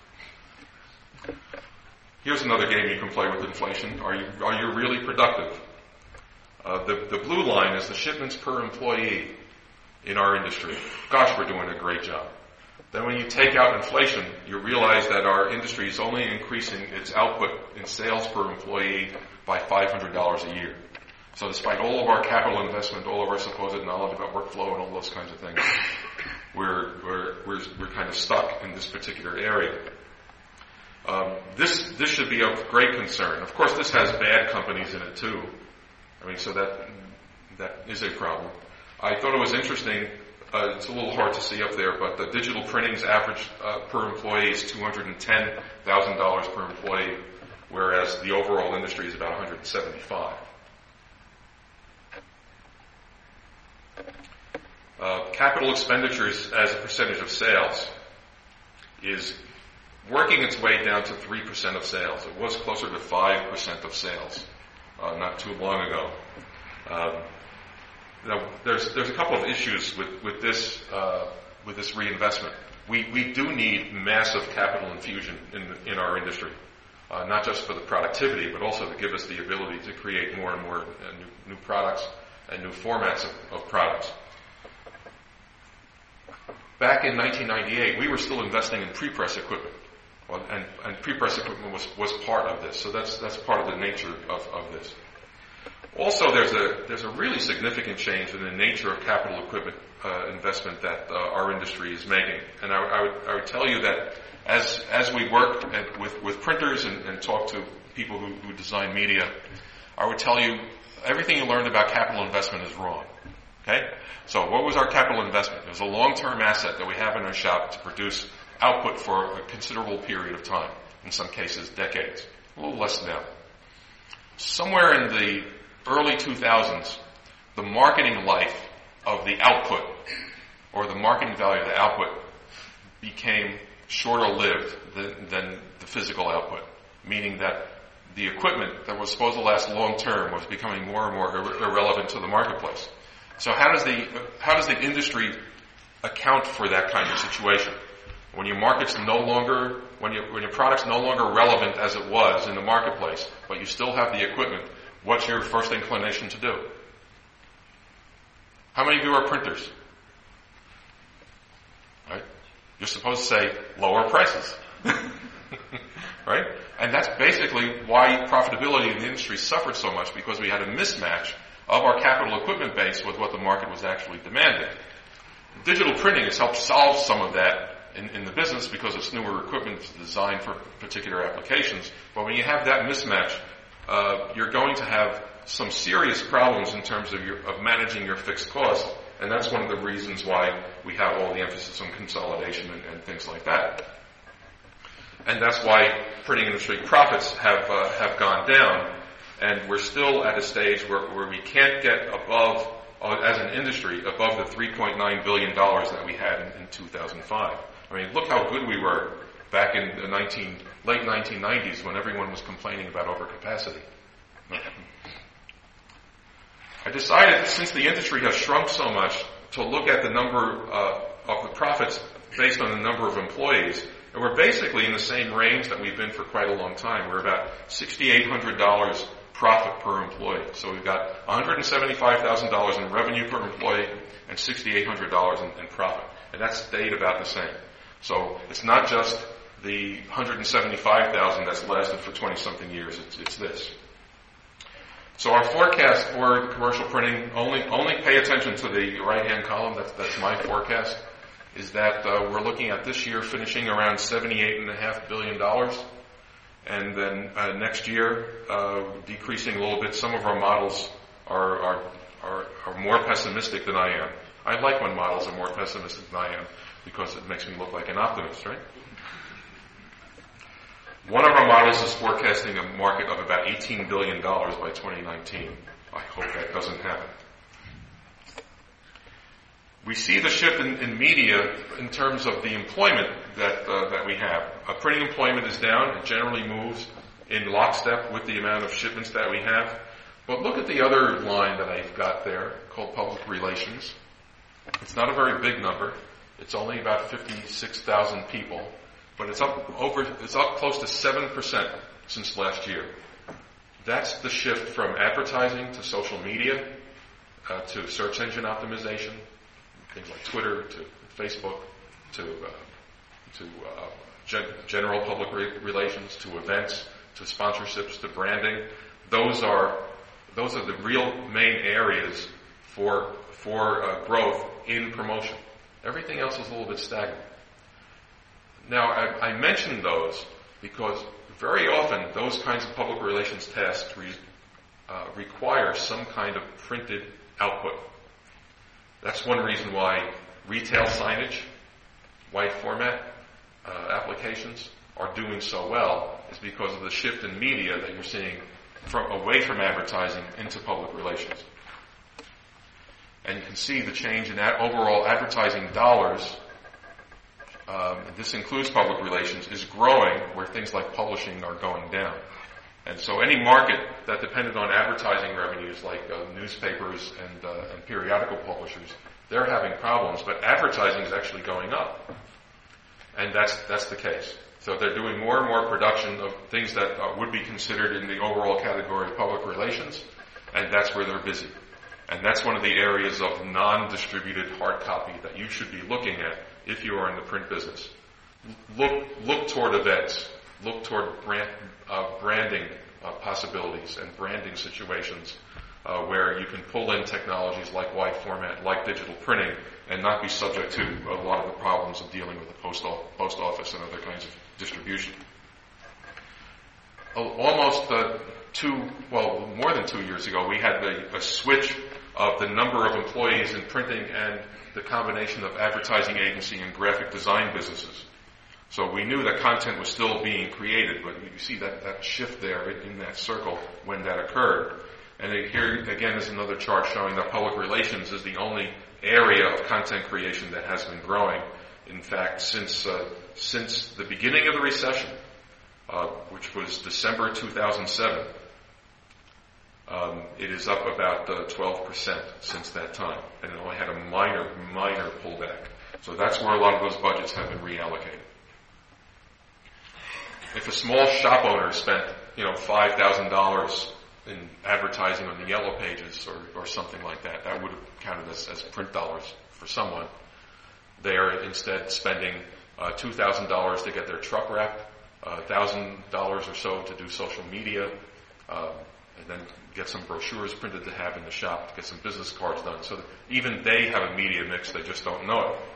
Here's another game you can play with inflation. Are you are you really productive? Uh, the the blue line is the shipments per employee in our industry. Gosh, we're doing a great job. Then when you take out inflation, you realize that our industry is only increasing its output in sales per employee by five hundred dollars a year. So despite all of our capital investment, all of our supposed knowledge about workflow and all those kinds of things, we're we're we're, we're kind of stuck in this particular area. Um, this this should be of great concern. Of course, this has bad companies in it too. I mean, so that that is a problem. I thought it was interesting. Uh, it's a little hard to see up there, but the digital printing's average uh, per employee is two hundred ten thousand dollars per employee, whereas the overall industry is about one hundred seventy-five. Uh, capital expenditures as a percentage of sales is working its way down to three percent of sales. It was closer to five percent of sales uh, not too long ago. Um, Now, there's there's a couple of issues with with this uh, with this reinvestment. We we do need massive capital infusion in in our industry, uh, not just for the productivity, but also to give us the ability to create more and more uh, new, new products and new formats of, of products. Back in nineteen ninety-eight, we were still investing in pre-press equipment, well, and and pre-press equipment was was part of this. So that's that's part of the nature of of this. Also, there's a there's a really significant change in the nature of capital equipment uh, investment that uh, our industry is making. And I, I, would, I would tell you that as as we work at, with with printers and, and talk to people who, who design media, I would tell you everything you learned about capital investment is wrong. Okay? So what was our capital investment? It was a long-term asset that we have in our shop to produce output for a considerable period of time, in some cases decades, a little less now. Somewhere in the early two thousands, the marketing life of the output, or the marketing value of the output, became shorter-lived than, than the physical output, meaning that the equipment that was supposed to last long-term was becoming more and more ir- irrelevant to the marketplace. So how does the how does the industry account for that kind of situation? When your market's no longer, when your when your product's no longer relevant as it was in the marketplace, but you still have the equipment, what's your first inclination to do? How many of you are printers? Right? You're supposed to say lower prices. Right? And that's basically why profitability in the industry suffered so much, because we had a mismatch of our capital equipment base with what the market was actually demanding. Digital printing has helped solve some of that in, in the business because it's newer equipment designed for particular applications. But when you have that mismatch, Uh, you're going to have some serious problems in terms of your, of managing your fixed costs, and that's one of the reasons why we have all the emphasis on consolidation and, and things like that. And that's why printing industry profits have uh, have gone down, and we're still at a stage where, where we can't get above, uh, as an industry, above the three point nine billion dollars that we had in, in two thousand five. I mean, look how good we were back in the nineteen, late nineteen nineties when everyone was complaining about overcapacity. I decided, since the industry has shrunk so much, to look at the number uh, of the profits based on the number of employees. And we're basically in the same range that we've been for quite a long time. We're about six thousand eight hundred dollars profit per employee. So we've got one hundred seventy-five thousand dollars in revenue per employee and six thousand eight hundred dollars in, in profit. And that's stayed about the same. So it's not just the one hundred seventy-five thousand dollars that's lasted for twenty-something years. It's, it's this. So our forecast for commercial printing, only only pay attention to the right-hand column, that's, that's my forecast, is that uh, we're looking at this year finishing around seventy-eight point five billion dollars, and then uh, next year uh, decreasing a little bit. Some of our models are, are, are, are more pessimistic than I am. I like when models are more pessimistic than I am, because it makes me look like an optimist, right? One of our models is forecasting a market of about eighteen billion dollars by twenty nineteen. I hope that doesn't happen. We see the shift in, in media in terms of the employment that uh, that we have. Uh, printing employment is down. It generally moves in lockstep with the amount of shipments that we have. But look at the other line that I've got there called public relations. It's not a very big number. It's only about fifty-six thousand people, but it's up over. It's up close to seven percent since last year. That's the shift from advertising to social media uh, to search engine optimization, things like Twitter to Facebook to uh, to uh, gen- general public re- relations to events to sponsorships to branding. Those are those are the real main areas for for uh, growth in promotion. Everything else is a little bit stagnant. Now, I, I mention those because very often those kinds of public relations tasks re, uh, require some kind of printed output. That's one reason why retail signage, wide format uh, applications are doing so well, is because of the shift in media that you're seeing from away from advertising into public relations. And you can see the change in that overall advertising dollars, um, this includes public relations, is growing where things like publishing are going down. And so any market that depended on advertising revenues like uh, newspapers and, uh, and periodical publishers, they're having problems, but advertising is actually going up. And that's that's the case. So they're doing more and more production of things that uh, would be considered in the overall category of public relations, and that's where they're busy. And that's one of the areas of non-distributed hard copy that you should be looking at if you are in the print business. Look look toward events. Look toward brand, uh, branding uh, possibilities and branding situations uh, where you can pull in technologies like wide format, like digital printing, and not be subject to a lot of the problems of dealing with the post, post office and other kinds of distribution. Almost uh, two, well, more than two years ago, we had a, a switch of the number of employees in printing and the combination of advertising agency and graphic design businesses. So we knew that content was still being created, but you see that, that shift there in that circle when that occurred. And here again is another chart showing that public relations is the only area of content creation that has been growing. In fact, since uh, since the beginning of the recession, uh, which was December two thousand seven, um, it is up about uh, twelve percent since that time, and it only had a minor, minor pullback. So that's where a lot of those budgets have been reallocated. If a small shop owner spent, you know, five thousand dollars in advertising on the Yellow Pages or, or something like that, that would have counted as, as print dollars for someone. They are instead spending uh, two thousand dollars to get their truck wrapped, uh, one thousand dollars or so to do social media, uh, and then get some brochures printed to have in the shop, to get some business cards done. So that even they have a media mix, they just don't know it.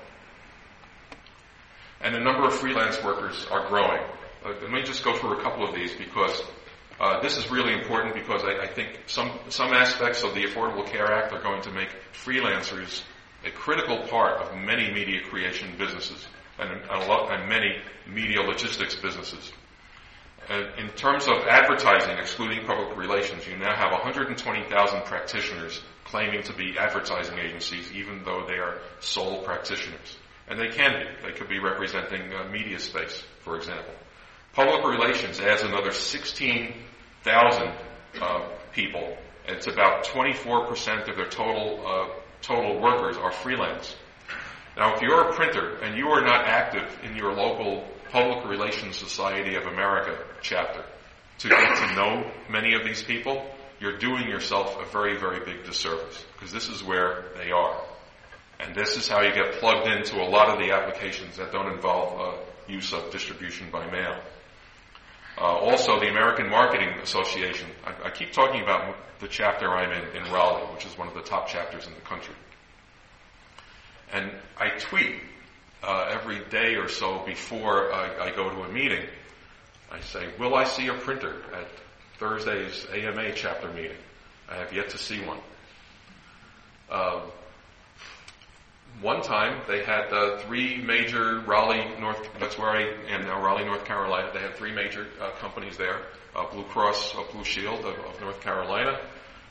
And the number of freelance workers are growing. Uh, let me just go through a couple of these because uh, this is really important because I, I think some some aspects of the Affordable Care Act are going to make freelancers a critical part of many media creation businesses and, and, a lot, and many media logistics businesses. Uh, in terms of advertising, excluding public relations, you now have one hundred twenty thousand practitioners claiming to be advertising agencies, even though they are sole practitioners. And they can be. They could be representing uh, media space, for example. Public relations adds another sixteen thousand uh, people. It's about twenty-four percent of their total uh, total workers are freelance. Now, if you're a printer and you are not active in your local Public Relations Society of America chapter to get to know many of these people, you're doing yourself a very, very big disservice because this is where they are. And this is how you get plugged into a lot of the applications that don't involve uh, use of distribution by mail. Uh, also, the American Marketing Association. I, I keep talking about the chapter I'm in in Raleigh, which is one of the top chapters in the country. And I tweet uh, every day or so before I, I go to a meeting. I say, will I see a printer at Thursday's A M A chapter meeting? I have yet to see one. Uh, One time, they had uh, three major Raleigh, North, that's where I am now, Raleigh, North Carolina. They had three major uh, companies there, uh, Blue Cross, uh, Blue Shield of, of North Carolina, uh,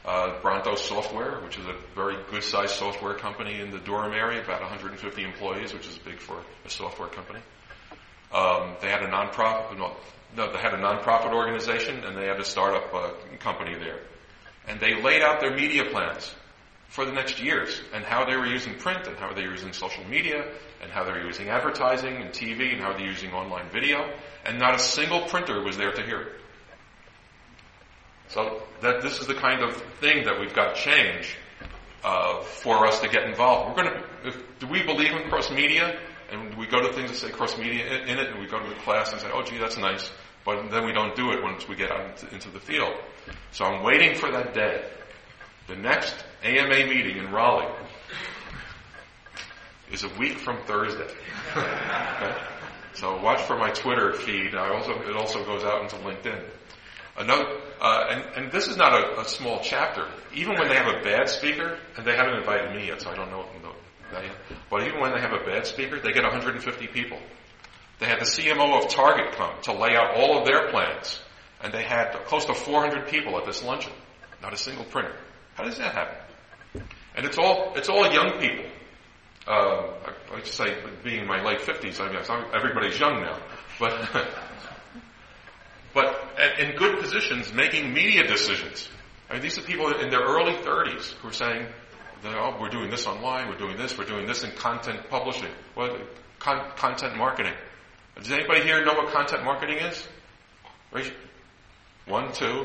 uh, Bronto Software, which is a very good-sized software company in the Durham area, about one hundred fifty employees, which is big for a software company. Um, they had a nonprofit, no, no, they had a nonprofit organization, and they had a startup uh, company there. And they laid out their media plans for the next years, and how they were using print, and how they were using social media, and how they were using advertising and T V, and how they're using online video, and not a single printer was there to hear it. So that this is the kind of thing that we've got to change uh, for us to get involved. We're going to. If, do we believe in cross media? And we go to things that say cross media in, in it, and we go to the class and say, "Oh, gee, that's nice," but then we don't do it once we get out into, into the field. So I'm waiting for that day. The next A M A meeting in Raleigh is a week from Thursday. Okay? So watch for my Twitter feed. I also it also goes out into LinkedIn. Another, uh, and, and this is not a, a small chapter. Even when they have a bad speaker, and they haven't invited me yet, so I don't know that yet. But even when they have a bad speaker, they get one hundred fifty people. They had the C M O of Target come to lay out all of their plans, and they had close to four hundred people at this luncheon. Not a single printer. How does that happen? And it's all it's all young people. Uh, I, I like to say, being in my late fifties, I mean, everybody's young now, but but in good positions, making media decisions. I mean, these are people in their early thirties who are saying, "Oh, we're doing this online, we're doing this, we're doing this in content publishing, well, con- content marketing." Does anybody here know what content marketing is? Raise one, two.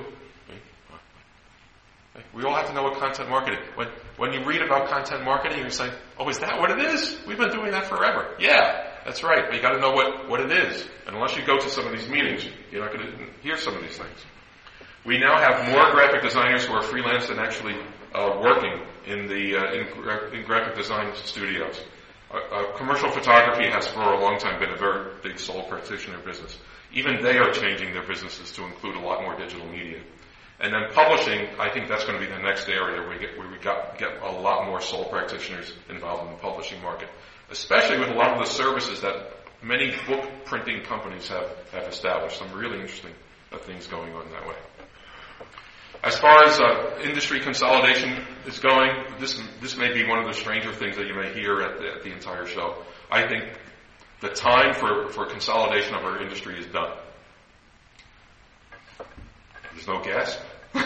We all have to know what content marketing is. When, when you read about content marketing, you say, "Oh, is that what it is? We've been doing that forever." Yeah, that's right. But you got to know what, what it is. And unless you go to some of these meetings, you're not going to hear some of these things. We now have more graphic designers who are freelance and actually uh, working in the uh, in, in graphic design studios. Uh, uh, commercial photography has for a long time been a very big sole practitioner business. Even they are changing their businesses to include a lot more digital media. And then publishing, I think that's going to be the next area where we get, where we got, get a lot more sole practitioners involved in the publishing market, especially with a lot of the services that many book printing companies have, have established. Some really interesting uh, things going on that way. As far as uh, industry consolidation is going, this this may be one of the stranger things that you may hear at the, at the entire show. I think the time for, for consolidation of our industry is done. There's no gas.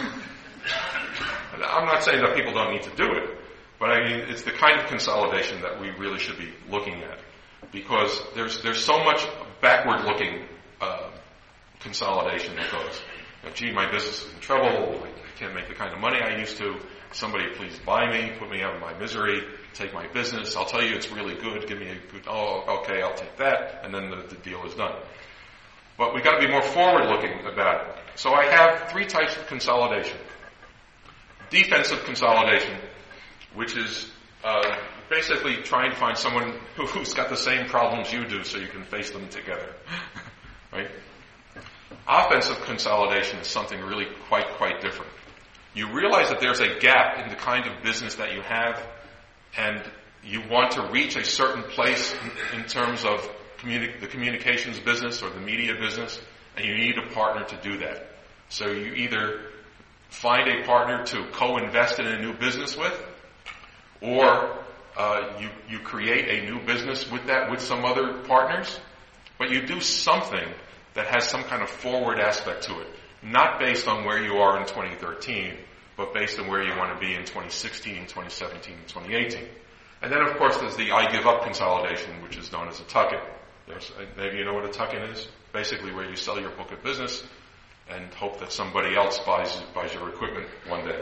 I'm not saying that people don't need to do it, but I mean it's the kind of consolidation that we really should be looking at, because there's there's so much backward-looking uh, consolidation that goes. You know, gee, my business is in trouble. I can't make the kind of money I used to. Somebody please buy me, put me out of my misery, take my business. I'll tell you it's really good. Give me a good. Oh, okay, I'll take that, and then the, the deal is done. But we've got to be more forward-looking about it. So I have three types of consolidation. Defensive consolidation, which is uh, basically trying to find someone who, who's got the same problems you do so you can face them together. Right? Offensive consolidation is something really quite, quite different. You realize that there's a gap in the kind of business that you have, and you want to reach a certain place in, in terms of communi- the communications business or the media business, and you need a partner to do that. So you either find a partner to co-invest in a new business with, or uh, you, you create a new business with that, with some other partners, but you do something that has some kind of forward aspect to it, not based on where you are in twenty thirteen, but based on where you want to be in twenty sixteen, twenty seventeen, and twenty eighteen. And then, of course, there's the I give up consolidation, which is known as a tuck-in. There's, maybe you know what a tuck-in is? Basically where you sell your book of business and hope that somebody else buys buys your equipment one day.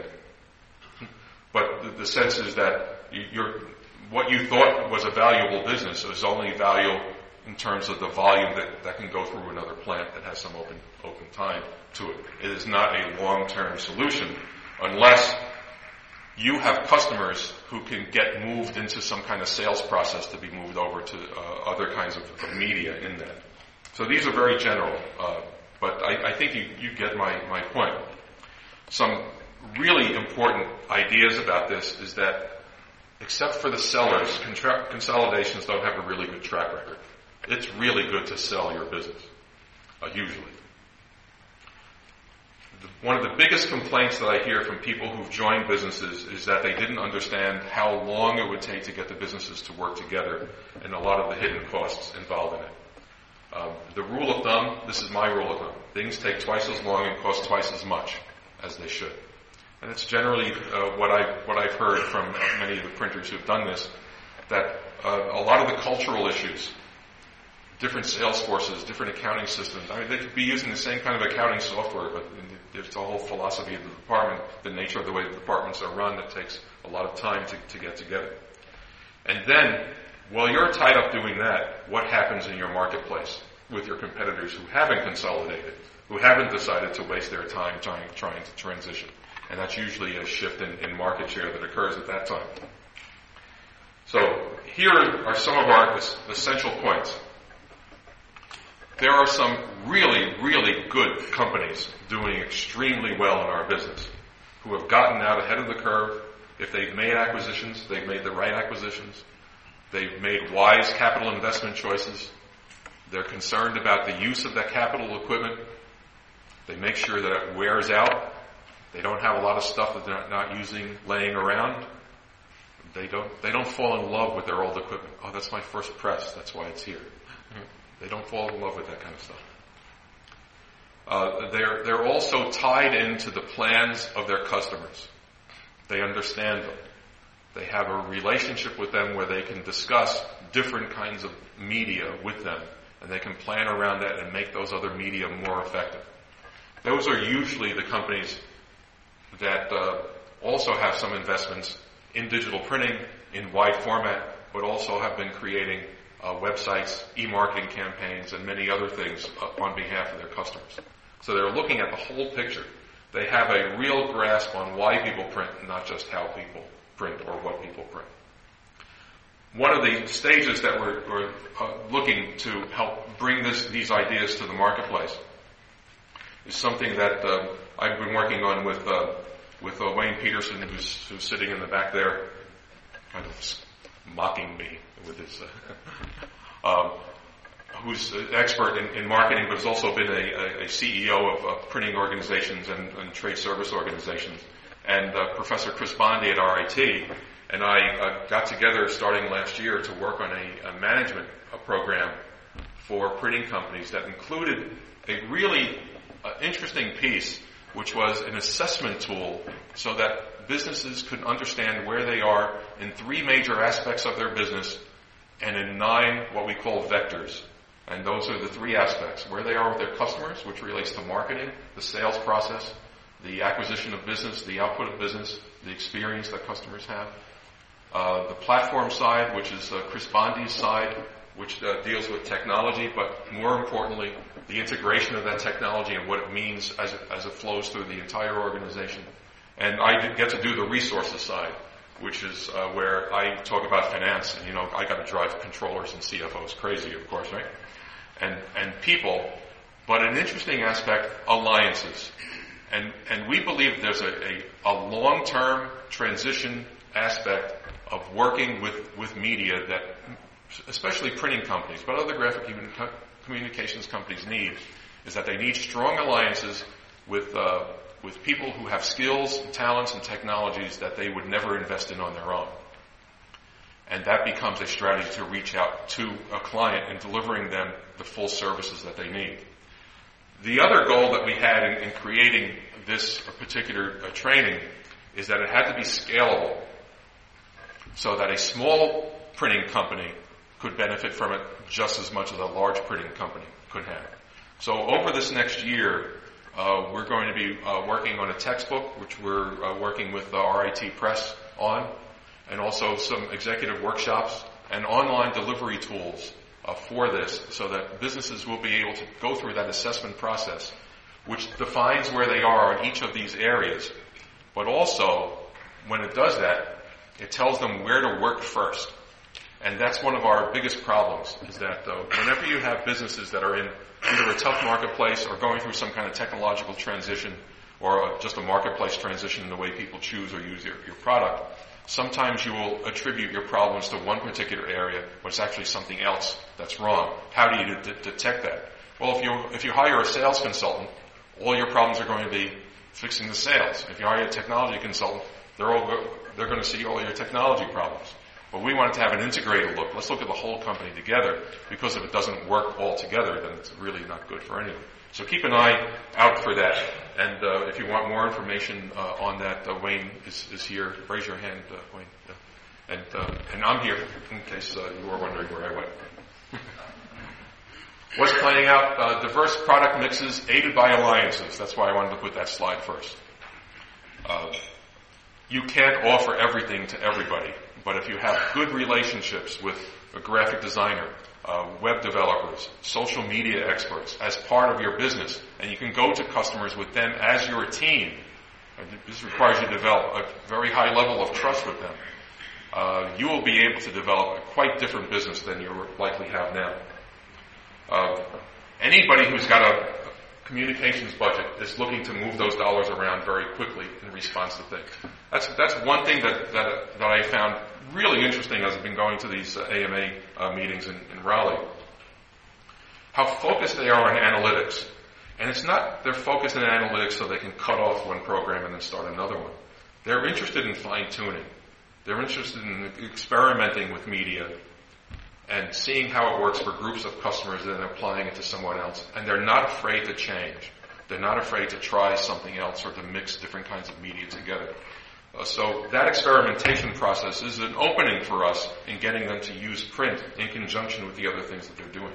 But the, the sense is that you, you're, what you thought was a valuable business is only valuable in terms of the volume that, that can go through another plant that has some open open time to it. It is not a long-term solution unless you have customers who can get moved into some kind of sales process to be moved over to uh, other kinds of, of media in that. So these are very general, uh, but I, I think you, you get my, my point. Some really important ideas about this is that except for the sellers, contra- consolidations don't have a really good track record. It's really good to sell your business, uh, usually. the, one of the biggest complaints that I hear from people who've joined businesses is that they didn't understand how long it would take to get the businesses to work together and a lot of the hidden costs involved in it. Um, the rule of thumb, this is my rule of thumb, things take twice as long and cost twice as much as they should. And it's generally uh, what, I, what I've heard from many of the printers who've done this, that uh, a lot of the cultural issues, different sales forces, different accounting systems, I mean, they could be using the same kind of accounting software, but there's the whole philosophy of the department, the nature of the way the departments are run, that takes a lot of time to, to get together. And then, while you're tied up doing that, what happens in your marketplace with your competitors who haven't consolidated, who haven't decided to waste their time trying, trying to transition? And that's usually a shift in, in market share that occurs at that time. So here are some of our essential points. There are some really, really good companies doing extremely well in our business who have gotten out ahead of the curve. If they've made acquisitions, they've made the right acquisitions. They've made wise capital investment choices. They're concerned about the use of that capital equipment. They make sure that it wears out. They don't have a lot of stuff that they're not using laying around. They don't, they don't fall in love with their old equipment. Oh, that's my first press. That's why it's here. They don't fall in love with that kind of stuff. Uh, they're, they're also tied into the plans of their customers. They understand them. They have a relationship with them where they can discuss different kinds of media with them, and they can plan around that and make those other media more effective. Those are usually the companies that uh, also have some investments in digital printing, in wide format, but also have been creating uh, websites, e-marketing campaigns, and many other things uh, on behalf of their customers. So they're looking at the whole picture. They have a real grasp on why people print, not just how people print or what people print. One of the stages that we're, we're uh, looking to help bring this, these ideas to the marketplace is something that uh, I've been working on with uh, with uh, Wayne Peterson, who's, who's sitting in the back there, kind of mocking me with his, uh, um, who's an expert in, in marketing, but has also been a, a C E O of uh, printing organizations and, and trade service organizations, and uh, Professor Chris Bondi at R I T. And I uh, got together starting last year to work on a, a management a program for printing companies that included a really uh, interesting piece, which was an assessment tool so that businesses could understand where they are in three major aspects of their business and in nine what we call vectors. And those are the three aspects: where they are with their customers, which relates to marketing, the sales process, the acquisition of business, the output of business, the experience that customers have. Uh, the platform side, which is uh, Chris Bondi's side, which uh, deals with technology, but more importantly, the integration of that technology and what it means as it, as it flows through the entire organization. And I did get to do the resources side, which is uh, where I talk about finance, and you know, I got to drive controllers and C F Os crazy, of course, right? And and people, but an interesting aspect, alliances. And and we believe there's a, a, a long-term transition aspect of working with, with media that, especially printing companies, but other graphic communications companies need, is that they need strong alliances with uh, with people who have skills, talents, and technologies that they would never invest in on their own. And that becomes a strategy to reach out to a client and delivering them the full services that they need. The other goal that we had in, in creating this particular uh, training is that it had to be scalable, so that a small printing company could benefit from it just as much as a large printing company could have. So over this next year, uh, we're going to be uh, working on a textbook, which we're uh, working with the R I T Press on, and also some executive workshops and online delivery tools uh, for this, so that businesses will be able to go through that assessment process, which defines where they are in each of these areas. But also, when it does that, it tells them where to work first. And that's one of our biggest problems, is that uh, whenever you have businesses that are in either a tough marketplace or going through some kind of technological transition or uh, just a marketplace transition in the way people choose or use your, your product, sometimes you will attribute your problems to one particular area, but it's actually something else that's wrong. How do you de- detect that? Well, if you if you hire a sales consultant, all your problems are going to be fixing the sales. If you hire a technology consultant, they're all go, they're going to see all your technology problems. But we wanted to have an integrated look. Let's look at the whole company together, because if it doesn't work all together, then it's really not good for anyone. So keep an eye out for that. And uh, if you want more information uh, on that, uh, Wayne is, is here. Raise your hand, uh, Wayne. Yeah. And uh, and I'm here in case uh, you were wondering where I went. What's playing out? Uh, diverse product mixes aided by alliances. That's why I wanted to put that slide first. Uh, you can't offer everything to everybody, but if you have good relationships with a graphic designer, uh, web developers, social media experts as part of your business, and you can go to customers with them as your team, and this requires you to develop a very high level of trust with them. Uh, you will be able to develop a quite different business than you likely have now. Uh, anybody who's got a communications budget is looking to move those dollars around very quickly in response to things. That's that's one thing that that, that I found really interesting as I've been going to these uh, A M A uh, meetings in, in Raleigh. How focused they are on analytics. And it's not they're focused on analytics so they can cut off one program and then start another one. They're interested in fine-tuning. They're interested in experimenting with media and seeing how it works for groups of customers and then applying it to someone else. And they're not afraid to change. They're not afraid to try something else or to mix different kinds of media together. Uh, so that experimentation process is an opening for us in getting them to use print in conjunction with the other things that they're doing.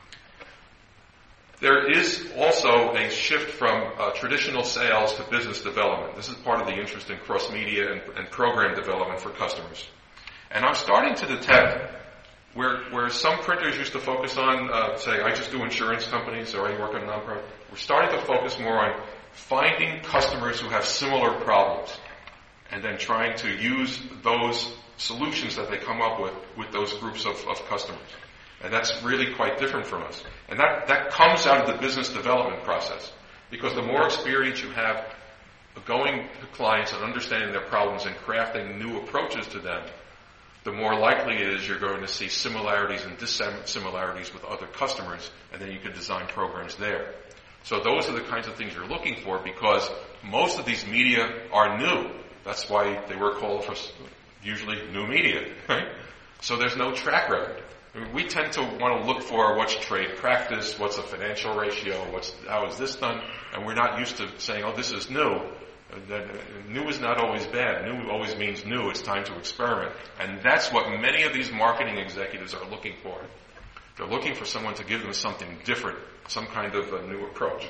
There is also a shift from uh, traditional sales to business development. This is part of the interest in cross-media and, and program development for customers. And I'm starting to detect where where some printers used to focus on, uh, say, I just do insurance companies or I work on non-profit, we're starting to focus more on finding customers who have similar problems and then trying to use those solutions that they come up with with those groups of, of customers. And that's really quite different from us. And that, that comes out of the business development process. Because the more experience you have going to clients and understanding their problems and crafting new approaches to them, the more likely it is you're going to see similarities and dissimilarities with other customers, and then you can design programs there. So those are the kinds of things you're looking for, because most of these media are new. That's why they were called for usually new media, right? So there's no track record. We tend to want to look for what's trade practice, what's a financial ratio, what's how is this done, and we're not used to saying, oh, this is new. New is not always bad. New always means new. It's time to experiment. And that's what many of these marketing executives are looking for. They're looking for someone to give them something different, some kind of a new approach.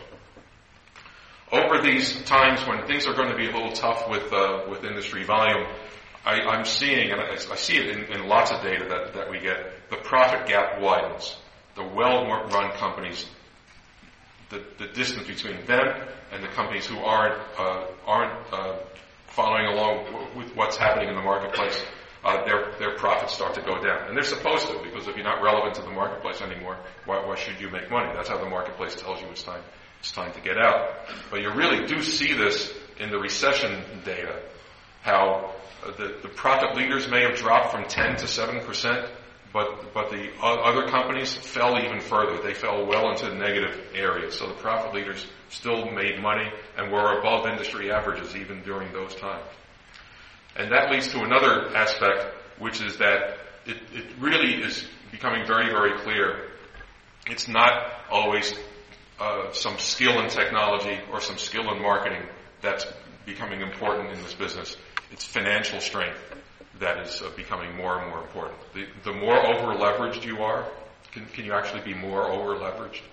Over these times when things are going to be a little tough with uh, with industry volume, I, I'm seeing, and I, I see it in, in lots of data that, that we get, the profit gap widens. The well-run companies, the, the distance between them and the companies who aren't uh, aren't uh, following along w- with what's happening in the marketplace, uh, their their profits start to go down. And they're supposed to, because if you're not relevant to the marketplace anymore, why, why should you make money? That's how the marketplace tells you it's time it's time to get out. But you really do see this in the recession data, how uh, the, the profit leaders may have dropped from ten to seven percent, but but the other companies fell even further. They fell well into the negative areas. So the profit leaders still made money and were above industry averages even during those times. And that leads to another aspect, which is that it, it really is becoming very, very clear. It's not always uh, some skill in technology or some skill in marketing that's becoming important in this business. It's financial strength that is uh, becoming more and more important. The, the more over-leveraged you are, can, can you actually be more over-leveraged?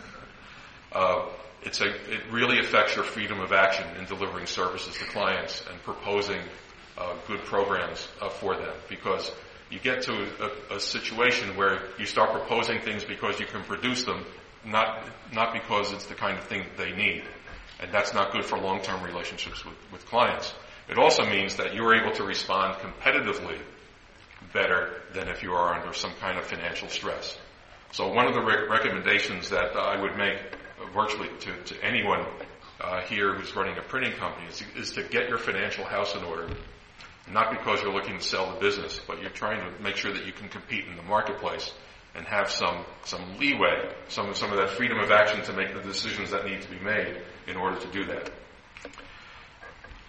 uh, it's a, it really affects your freedom of action in delivering services to clients and proposing uh, good programs uh, for them, because you get to a, a situation where you start proposing things because you can produce them, not not because it's the kind of thing that they need. And that's not good for long-term relationships with, with clients. It also means that you're able to respond competitively better than if you are under some kind of financial stress. So one of the re- recommendations that I would make uh, virtually to, to anyone uh, here who's running a printing company is, is to get your financial house in order. Not because you're looking to sell the business, but you're trying to make sure that you can compete in the marketplace and have some some leeway, some some of that freedom of action to make the decisions that need to be made in order to do that.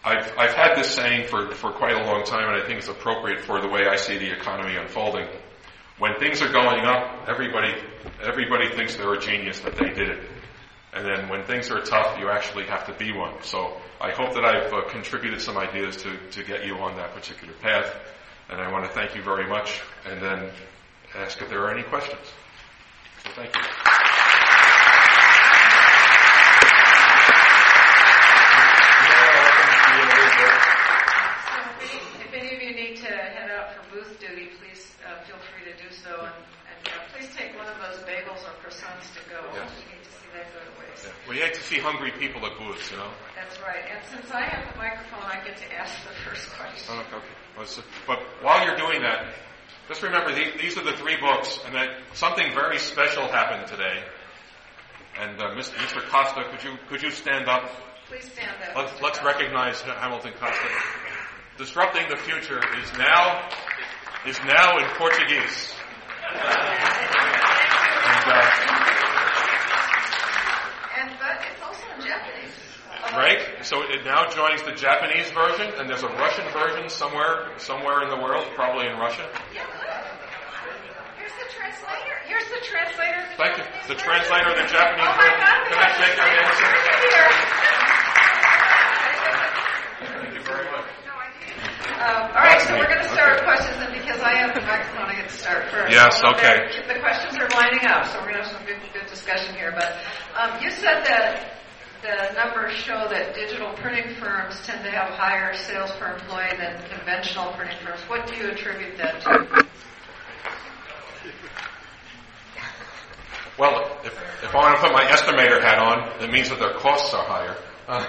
I've, I've had this saying for, for quite a long time, and I think it's appropriate for the way I see the economy unfolding. When things are going up, everybody, everybody thinks they're a genius that they did it. And then when things are tough, you actually have to be one. So I hope that I've uh, contributed some ideas to, to get you on that particular path. And I want to thank you very much, and then ask if there are any questions. So thank you. If any of you need to head out for booth duty, please uh, feel free to do so. And, and uh, please take one of those bagels or croissants to go. Yes. We need to see that go to waste. Yeah. Well, you hate to see hungry people at booths, you know. That's right. And since I have the microphone, I get to ask the first question. Oh, okay. Well, so, but while you're doing that, just remember these, these are the three books, and that something very special happened today. And uh, Mister Costa, could you could you stand up? Please stand up. Let's, Mister let's Costa. recognize Hamilton Costa. Disrupting the Future is now is now in Portuguese. And, uh, and but it's also in Japanese. right? So it now joins the Japanese version, and there's a Russian version somewhere somewhere in the world, probably in Russia. Yeah, look. Here's the translator. Here's the translator. Of the Thank you. Japanese The version. translator of the Japanese Oh my version. God, Can I shake your hand, sir? Here. Thank you very much. Um, all right, so we're going to start with questions, and because I have the microphone, I get to start first. Yes, So okay. The questions are lining up, so we're going to have some good, good discussion here. But um, you said that the numbers show that digital printing firms tend to have higher sales per employee than conventional printing firms. What do you attribute that to? Well, if, if I want to put my estimator hat on, it means that their costs are higher. Uh,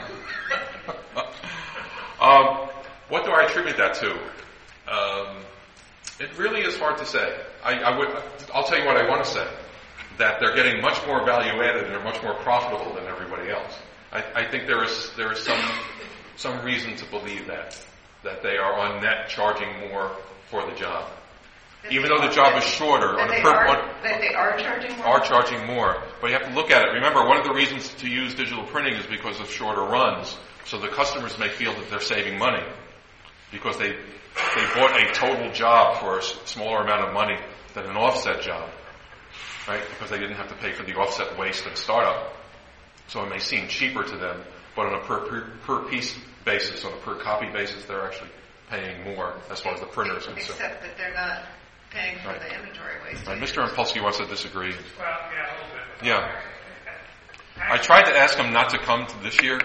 um, what do I attribute that to? Um, it really is hard to say. I, I would, I'll tell you what I want to say. That they're getting much more value added and they're much more profitable than everybody else. I, I think there is there is some some reason to believe that that they are on net charging more for the job, That even they though the are- job is shorter. That On a they, per, are, on, that they are charging more? are charging more, but you have to look at it. Remember, one of the reasons to use digital printing is because of shorter runs, so the customers may feel that they're saving money because they they bought a total job for a s- smaller amount of money than an offset job, right? Because they didn't have to pay for the offset waste and startup, so it may seem cheaper to them, but on a per per, per piece basis, on a per copy basis, they're actually paying more as far as the printer is concerned. Except that they're not paying for Right. the inventory waste. Right, Mister Impulski wants to disagree. Well, yeah, a little bit. Yeah. I tried to ask him not to come to this year.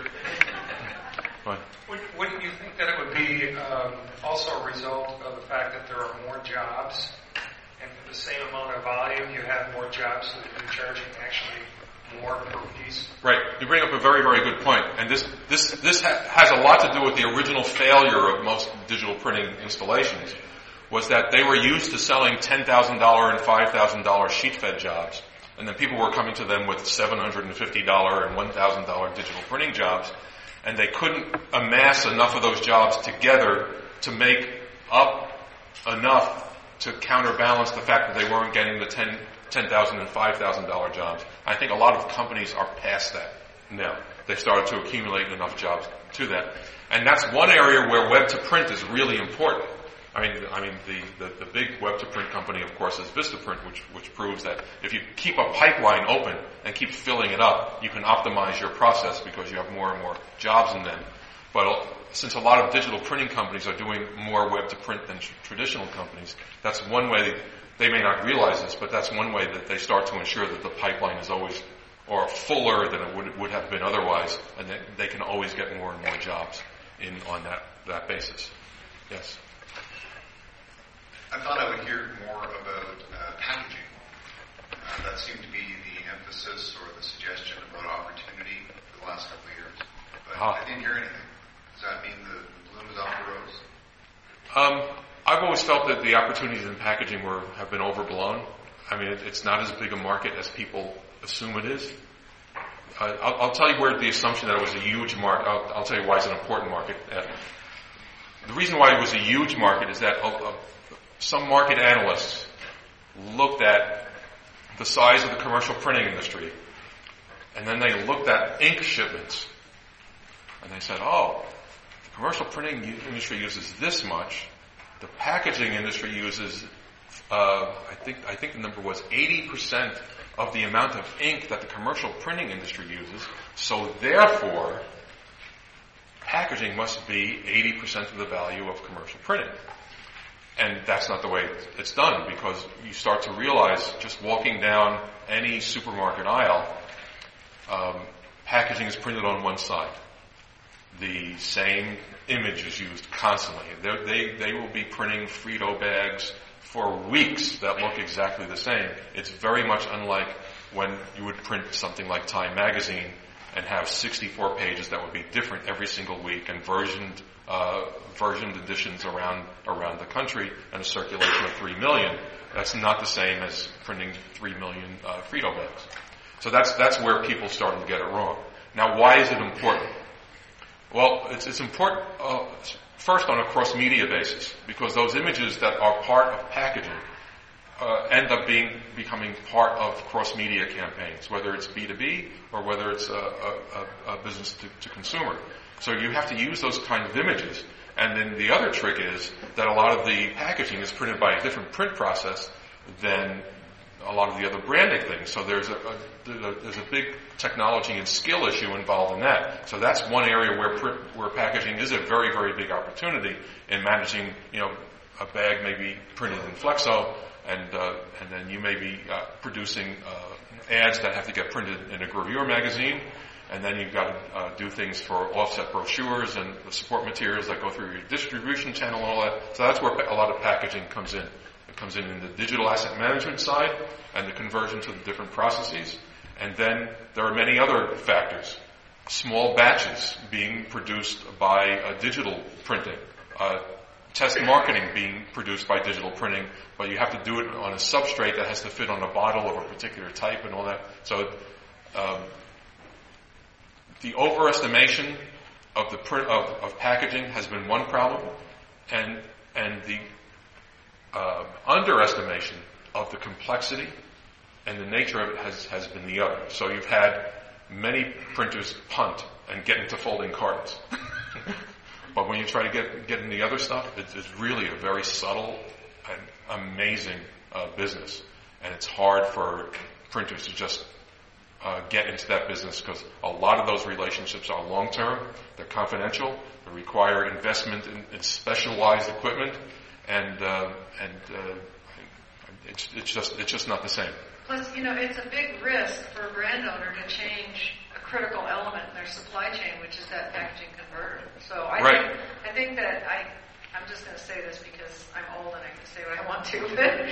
But Would- Wouldn't you think that it would be um, also a result of the fact that there are more jobs, and for the same amount of volume, you have more jobs, so that you're charging actually more per piece? right, you bring up a very, very good point, and this this this ha- has a lot to do with the original failure of most digital printing installations. Was that they were used to selling ten thousand dollars and five thousand dollars sheet-fed jobs, and then people were coming to them with seven hundred fifty dollars and one thousand dollars digital printing jobs, and they couldn't amass enough of those jobs together to make up enough to counterbalance the fact that they weren't getting the ten ten thousand and five thousand dollars jobs. I think a lot of companies are past that now. They've started to accumulate enough jobs to that, and that's one area where web to print is really important. I mean, I mean, the, the, the big web-to-print company, of course, is Vistaprint, which, which proves that if you keep a pipeline open and keep filling it up, you can optimize your process because you have more and more jobs in them. But since a lot of digital printing companies are doing more web-to-print than tr- traditional companies, that's one way, they, they may not realize this, but that's one way that they start to ensure that the pipeline is always, or fuller than it would, would have been otherwise, and that they can always get more and more jobs in on that, that basis. Yes? I thought I would hear more about uh, packaging. Uh, that seemed to be the emphasis or the suggestion about opportunity for the last couple of years. But Ah. I didn't hear anything. Does that mean the, the bloom is off the rose? Um, I've always felt that the opportunities in packaging were have been overblown. I mean, it, it's not as big a market as people assume it is. Uh, I'll, I'll tell you where the assumption that it was a huge market. I'll, I'll tell you why it's an important market. Uh, the reason why it was a huge market is that uh, uh, some market analysts looked at the size of the commercial printing industry, and then they looked at ink shipments, and they said, "Oh, the commercial printing industry uses this much. The packaging industry uses, uh, I think, I think the number was eighty percent of the amount of ink that the commercial printing industry uses. So therefore, packaging must be eighty percent of the value of commercial printing. And that's not the way it's done, because you start to realize, just walking down any supermarket aisle, um, packaging is printed on one side. The same image is used constantly. They're, they they will be printing Frito bags for weeks that look exactly the same. It's very much unlike when you would print something like Time magazine and have sixty-four pages that would be different every single week, and versioned uh, versioned editions around around the country, and a circulation of three million. That's not the same as printing three million uh, Frito bags. So that's that's where people started to get it wrong. Now, why is it important? Well, it's, it's important uh, first on a cross-media basis, because those images that are part of packaging uh, end up being becoming part of cross-media campaigns, whether it's B two B or whether it's a, a, a business to, to consumer. So you have to use those kind of images. And then the other trick is that a lot of the packaging is printed by a different print process than a lot of the other branding things. So there's a, a, there's a big technology and skill issue involved in that. So that's one area where print, where packaging is a very, very big opportunity in managing, you know, a bag may be printed in Flexo, and uh, and then you may be uh, producing uh, ads that have to get printed in a gravure magazine, and then you've got to uh, do things for offset brochures and the support materials that go through your distribution channel and all that. So that's where a lot of packaging comes in. It comes in in the digital asset management side and the conversion to the different processes. And then there are many other factors. Small batches being produced by uh, digital printing. Uh, test marketing being produced by digital printing, but you have to do it on a substrate that has to fit on a bottle of a particular type and all that. So um, the overestimation of the print of, of packaging has been one problem, and and the uh, underestimation of the complexity and the nature of it has, has been the other. So you've had many printers punt and get into folding cartons. But when you try to get get in the other stuff, it's, it's really a very subtle and amazing uh, business. And it's hard for printers to just uh, get into that business, because a lot of those relationships are long-term, they're confidential, they require investment in, in specialized equipment, and uh, and uh, it's, it's just it's just not the same. Plus, you know, it's a big risk for a brand owner to change a critical element in their supply chain, which is that packaging converter. So I right. think I think that I I'm just going to say this because I'm old and I can say what I want to, but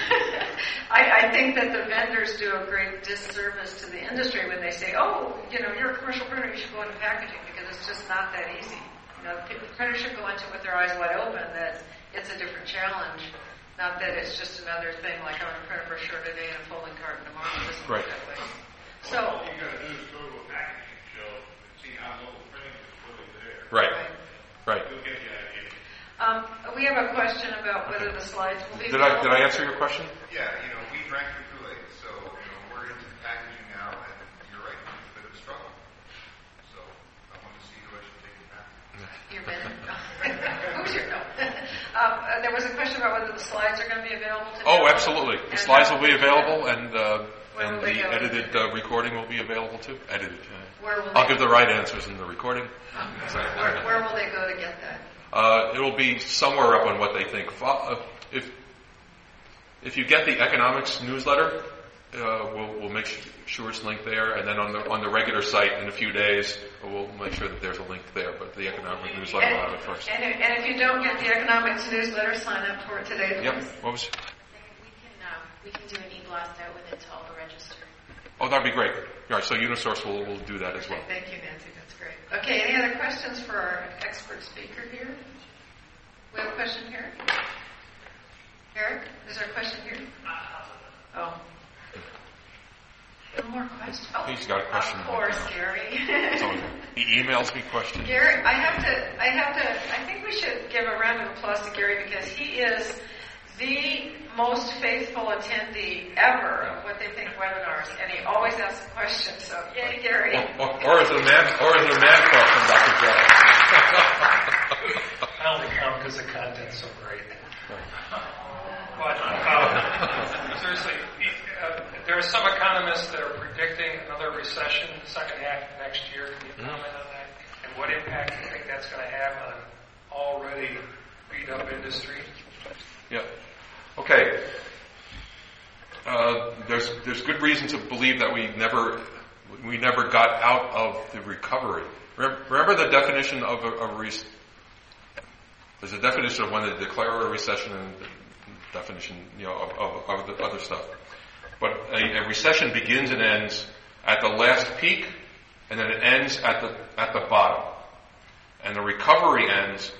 I, I think that the vendors do a great disservice to the industry when they say, oh, you know, you're a commercial printer, you should go into packaging, because it's just not that easy. You know, the printers should go into it with their eyes wide open, that it's a different challenge. Not that it's just another thing like I'm going to print a brochure today and a folding carton tomorrow. It doesn't work that way. So all you got to do is go to a packaging show and see how mobile printing is really there. Right. Right. You'll get the idea. Um, we have a question about whether the slides will be. Did I did I answer your question? Yeah, you know, we drank the Kool-Aid, so you know we're into packaging now, and you're right, it's a bit of a struggle. So I want to see who I should take it back. Your Ben? Who's your no? um, uh, there was a question about whether the slides are going to be available today. Oh, absolutely. The and slides will be available, and uh, Where and will they the go? edited uh, recording will be available too. Edited. Uh, Where will I'll they give the right answers in the recording. Okay. Where, where will they go to get that? Uh, it will be somewhere up on what they think. If if you get the economics newsletter, uh, we'll, we'll make sure it's linked there, and then on the on the regular site in a few days, we'll make sure that there's a link there. But the economic newsletter will have it first. And, and if you don't get the economics newsletter, sign up for it today. Yep. What was? We can uh, we can do an e-blast out with it to all the registered. Oh, that'd be great. All right, so Unisource will will do that as well. Okay, thank you, Nancy. That's great. Okay, any other questions for our expert speaker here? We have a question here. Eric, is there a question here? Oh. No more questions? Oh, He's got a question. Of course, Gary. So he emails me questions. Gary, I have to, I have to, I think we should give a round of applause to Gary, because he is the most faithful attendee ever of What They Think webinars, and he always asks a question. So, yay, Gary. Or, or, or is it a man? Or is it a man question, Doctor Joe? some economists that are predicting another recession in the second half of next year. Can you comment on that? And what impact do you think that's going to have on already beat-up industry? Yeah. Okay. Uh, there's there's good reason to believe that we never we never got out of the recovery. Remember, remember the definition of a, a re- there's a definition of when to declare a recession and the definition, you know, of, of, of the other stuff. But a, a recession begins and ends at the last peak, and then it ends at the at the bottom. And the recovery ends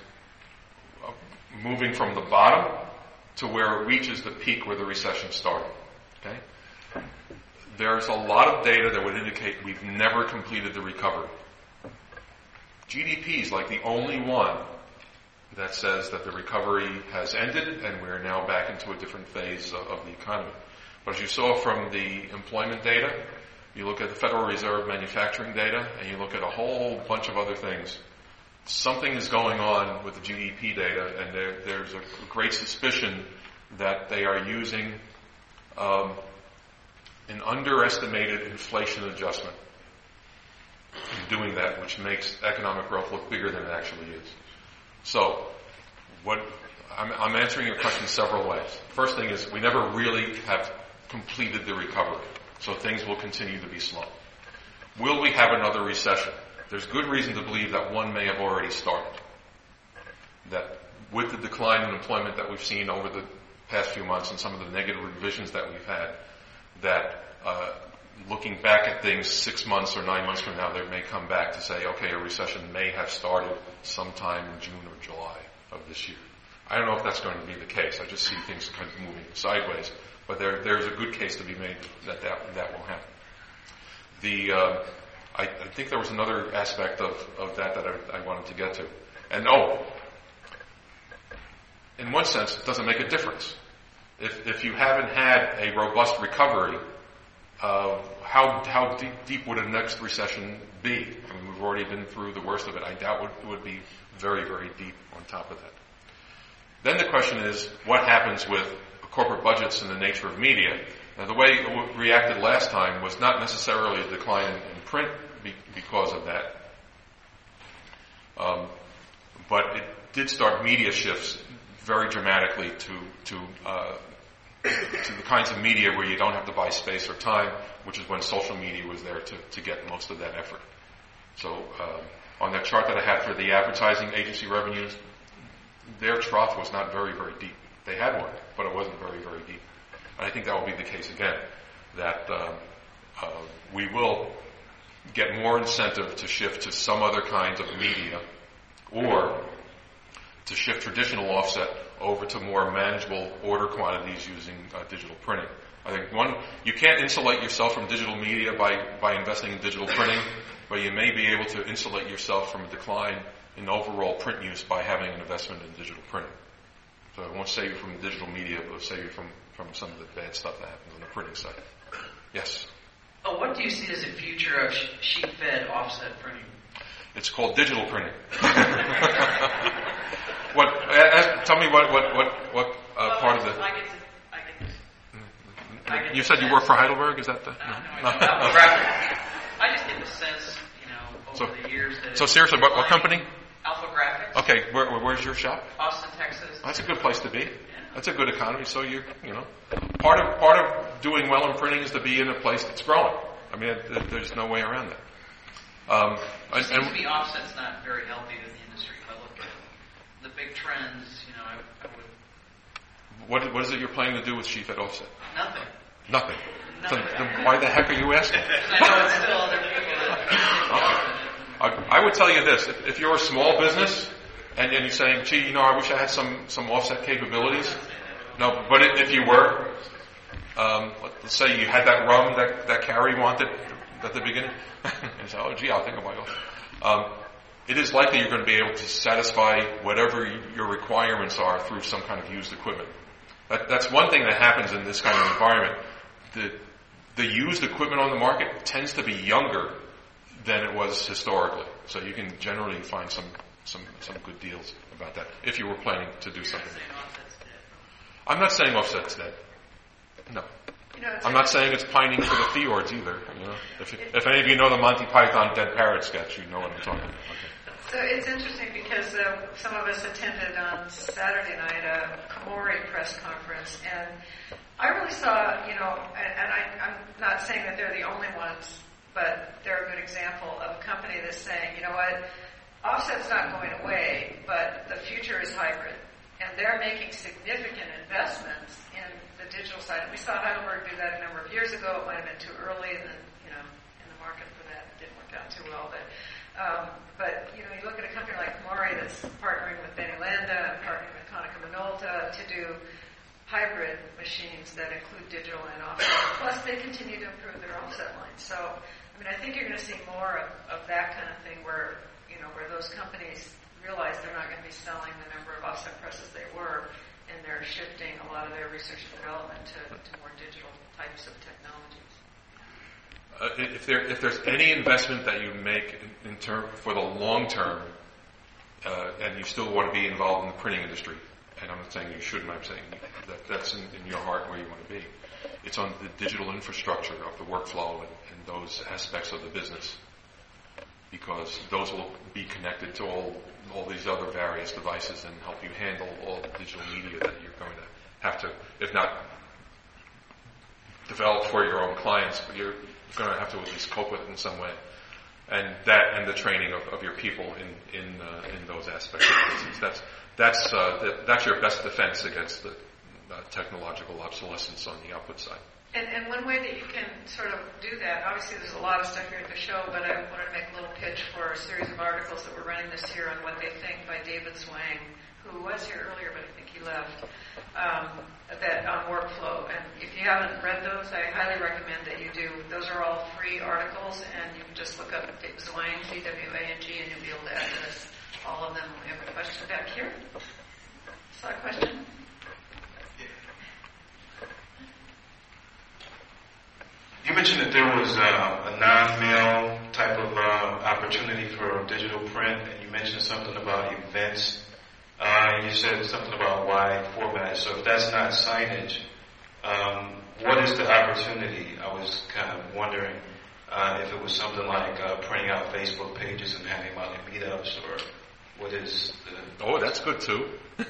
moving from the bottom to where it reaches the peak where the recession started. Okay? There's a lot of data that would indicate we've never completed the recovery. G D P is like the only one that says that the recovery has ended and we're now back into a different phase of, of the economy. But as you saw from the employment data, you look at the Federal Reserve manufacturing data, and you look at a whole bunch of other things. Something is going on with the G D P data, and there, there's a great suspicion that they are using um, an underestimated inflation adjustment in doing that, which makes economic growth look bigger than it actually is. So, what I'm, I'm answering your question several ways. First thing is we never really have completed the recovery, so things will continue to be slow. Will we have another recession? There's good reason to believe that one may have already started. That with the decline in employment that we've seen over the past few months and some of the negative revisions that we've had, that uh, looking back at things six months or nine months from now, they may come back to say, okay, a recession may have started sometime in June or July of this year. I don't know if that's going to be the case. I just see things kind of moving sideways. But there, there's a good case to be made that that, that will happen. The, uh, I, I think there was another aspect of, of that that I, I wanted to get to. And oh, in one sense, it doesn't make a difference. If, if you haven't had a robust recovery, uh, how, how deep, deep would a next recession be? I mean, we've already been through the worst of it. I doubt it would be very, very deep on top of that. Then the question is, what happens with corporate budgets and the nature of media? Now, the way it reacted last time was not necessarily a decline in print be, because of that, um, but it did start media shifts very dramatically to to uh, to the kinds of media where you don't have to buy space or time, which is when social media was there to, to get most of that effort. So uh, on that chart that I had for the advertising agency revenues, their trough was not very, very deep. They had one, but it wasn't very, very deep. And I think that will be the case again, that um, uh, we will get more incentive to shift to some other kinds of media or to shift traditional offset over to more manageable order quantities using uh, digital printing. I think one, you can't insulate yourself from digital media by, by investing in digital printing, but you may be able to insulate yourself from a decline in overall print use by having an investment in digital printing. So it won't save you from digital media, but it'll save you from, from some of the bad stuff that happens on the printing side. Yes? Oh, what do you see as the future of sh- sheet-fed offset printing? It's called digital printing. What? Ask, tell me what what what, what uh, well, part of the. I get to, I get to, I get You said you work for Heidelberg. Is that the? No, no, no, no. I just get the sense, you know, over so, the years that. So seriously, what, what company? Alpha Graphics. Okay, where, where, where's your shop? Austin, Texas. That's a good place to be. Yeah. That's a good economy. So you you know, part of part of doing well in printing is to be in a place that's growing. I mean, it, it, there's no way around that. Um, it and, seems and, to me offset's not very healthy to the industry. If I look at the big trends, you know, I, I would. What what is it you're planning to do with sheet-fed offset? Nothing. Nothing. So Nothing. then why the heck are you asking? I know it's still other people that. I, I would tell you this: if, if you're a small business and, and you're saying, "Gee, you know, I wish I had some some offset capabilities," no. But if you were, um, let's say you had that rum that that Carrie wanted at the beginning, and say, "Oh, gee, I'll think about it." Um, it is likely you're going to be able to satisfy whatever your requirements are through some kind of used equipment. That, that's one thing that happens in this kind of environment. The the used equipment on the market tends to be younger than it was historically. So you can generally find some, some, some good deals about that if you were planning to do something. I'm not saying offset's dead. No. You know, it's I'm not saying it's pining for the fjords either. You know, if, if any of you know the Monty Python Dead Parrot sketch, you know what I'm talking about. Okay. So it's interesting because uh, some of us attended on Saturday night a Komori press conference, and I really saw, you know, and, and I, I'm not saying that they're the only ones, but they're a good example of a company that's saying, you know what, offset's not going away, but the future is hybrid. And they're making significant investments in the digital side. We saw Heidelberg do that a number of years ago. It might have been too early, and then, you know, in the market for that, it didn't work out too well. But, um, but you know, you look at a company like Komori that's partnering with Benny Landa and partnering with Konica Minolta to do hybrid machines that include digital and offset. Plus, they continue to improve their offset line. So, I mean, I think you're going to see more of, of that kind of thing where, you know, where those companies realize they're not going to be selling the number of offset presses they were, and they're shifting a lot of their research and development to, to more digital types of technologies. Uh, if, there, if there's any investment that you make in, in term, for the long term, uh, and you still want to be involved in the printing industry, and I'm not saying you shouldn't, I'm saying that that's in, in your heart where you want to be. It's on the digital infrastructure of the workflow and, and those aspects of the business, because those will be connected to all all these other various devices and help you handle all the digital media that you're going to have to, if not develop for your own clients, but you're going to have to at least cope with it in some way. And that, and the training of, of your people in in uh, in those aspects of the business. That's that's uh, that, that's your best defense against the uh, technological obsolescence on the output side. And, and one way that you can sort of do that, obviously there's a lot of stuff here at the show, but I wanted to make a little pitch for a series of articles that we're running this year on What They Think by David Zwang, who was here earlier, but I think he left, um, that on workflow. And if you haven't read those, I highly recommend that you do. Those are all free articles, and you can just look up Zwang, Z W A N G, and you'll be able to access all of them. We have a question back here. Saw a question? You mentioned that there was uh, a non-mail type of uh, opportunity for digital print, and you mentioned something about events. Uh, you said something about wide format. So if that's not signage, um, what is the opportunity? I was kind of wondering uh, if it was something like uh, printing out Facebook pages and having them out in meetups, or what is the... Oh, that's good too.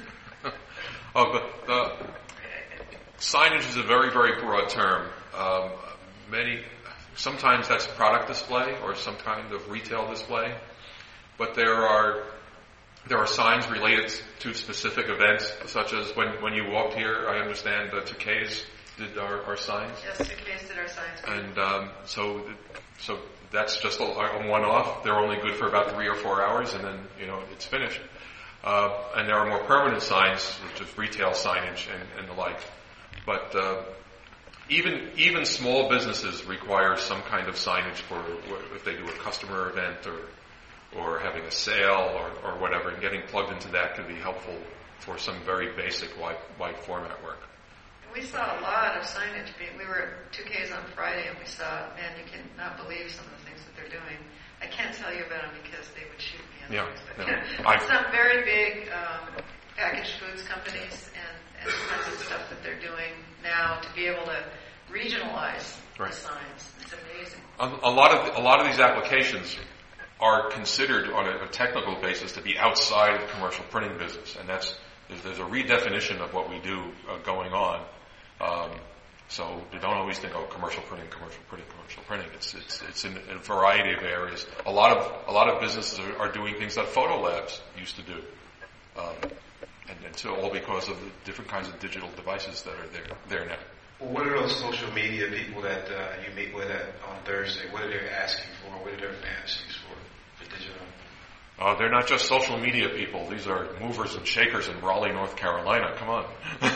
oh, but uh, signage is a very, very broad term. Um, Many, sometimes that's product display or some kind of retail display, but there are there are signs related to specific events, such as when, when you walked here. I understand the Takei's did our, our signs. Yes, Takei's did our signs. And um, so so that's just a, a one-off. They're only good for about three or four hours, and then you know it's finished. Uh, and there are more permanent signs, which is retail signage and, and the like, but. Uh, Even even small businesses require some kind of signage for if they do a customer event or or having a sale or, or whatever, and getting plugged into that can be helpful for some very basic wide, wide format work. We saw a lot of signage. Being, we were at two K's on Friday, and we saw, man, you cannot believe some of the things that they're doing. I can't tell you about them because they would shoot me. Yeah, but, yeah. Some very big um, packaged foods companies and, and the kinds of stuff that they're doing now to be able to regionalize right. the signs. It's amazing. A, a lot of a lot of these applications are considered on a, a technical basis to be outside of the commercial printing business, and that's there's, there's a redefinition of what we do uh, going on. Um, so you don't always think, oh, commercial printing, commercial printing, commercial printing. It's it's it's in a variety of areas. A lot of a lot of businesses are, are doing things that photo labs used to do. Um, and, and so all because of the different kinds of digital devices that are there there now. Well, what are those social media people that uh, you meet with at, on Thursday? What are they asking for? What are their fantasies for, for digital? Uh, they're not just social media people. These are movers and shakers in Raleigh, North Carolina. Come on.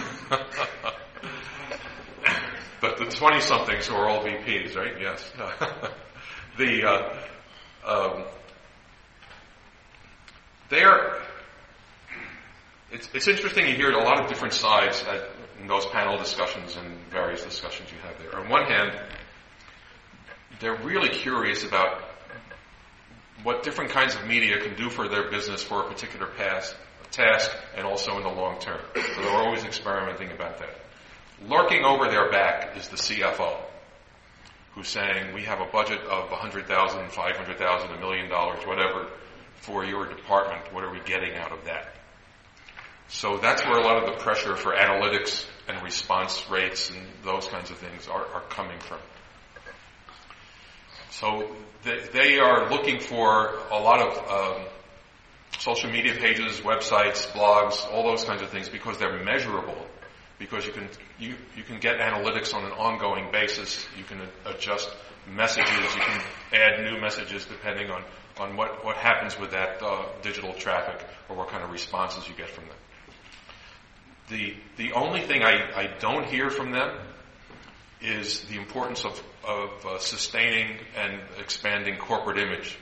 the, the twenty-somethings who are all V Ps, right? Yes. the uh, um, they're. It's, it's interesting. You hear a lot of different sides at, in those panel discussions and various discussions you have there. On one hand, they're really curious about what different kinds of media can do for their business for a particular past, task and also in the long term. So they're always experimenting about that. lurking over their back is the C F O, who's saying, we have a budget of one hundred thousand dollars, five hundred thousand dollars, a million dollars, whatever, for your department. What are we getting out of that? So that's where a lot of the pressure for analytics and response rates and those kinds of things are, are coming from. So they, they are looking for a lot of um, social media pages, websites, blogs, all those kinds of things because they're measurable. Because you can you, you can get analytics on an ongoing basis. You can adjust messages. You can add new messages depending on, on what, what happens with that uh, digital traffic or what kind of responses you get from them. The the only thing I, I don't hear from them is the importance of, of uh, sustaining and expanding corporate image.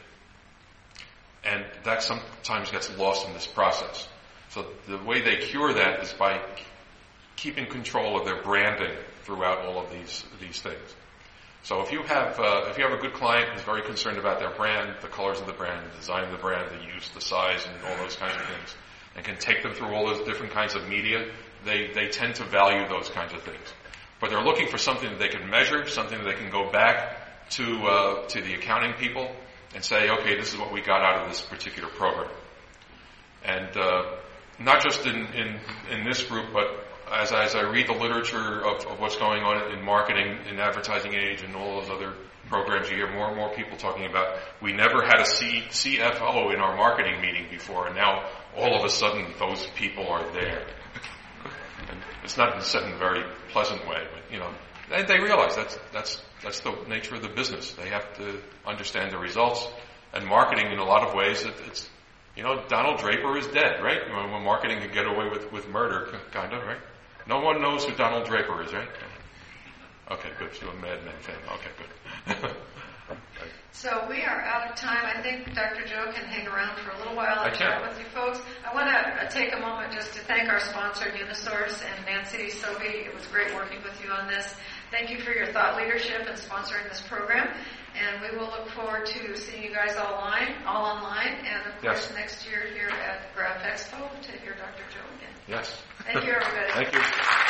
And that sometimes gets lost in this process. So the way they cure that is by keeping control of their branding throughout all of these these things. So if you have uh, if you have a good client who's very concerned about their brand, the colors of the brand, the design of the brand, the use, the size, and all those kinds of things, and can take them through all those different kinds of media, they they tend to value those kinds of things. But they're looking for something that they can measure, something that they can go back to uh, to the accounting people and say, okay, this is what we got out of this particular program. And uh, not just in, in, in this group, but as, as I read the literature of, of what's going on in marketing, in advertising age, and all those other programs, you hear more and more people talking about, we never had a C, C F O in our marketing meeting before, and now all of a sudden those people are there. And it's not said in a very pleasant way, but, you know, they, they realize that's, that's, that's the nature of the business. They have to understand the results. And marketing, in a lot of ways, it, it's, you know, Donald Draper is dead, right? You know, when marketing can get away with, with murder, kind of, right? No one knows who Donald Draper is, right? Okay, good. So a Mad Men fan. Okay, good. So we are out of time. I think Doctor Joe can hang around for a little while and I chat can. with you folks. I want to uh, take a moment just to thank our sponsor, Unisource, and Nancy Sobey. It was great working with you on this. Thank you for your thought leadership and sponsoring this program. And we will look forward to seeing you guys all online, all online, and of course Yes. next year here at Graph Expo to hear Doctor Joe again. Yes. Thank you, everybody. Thank you.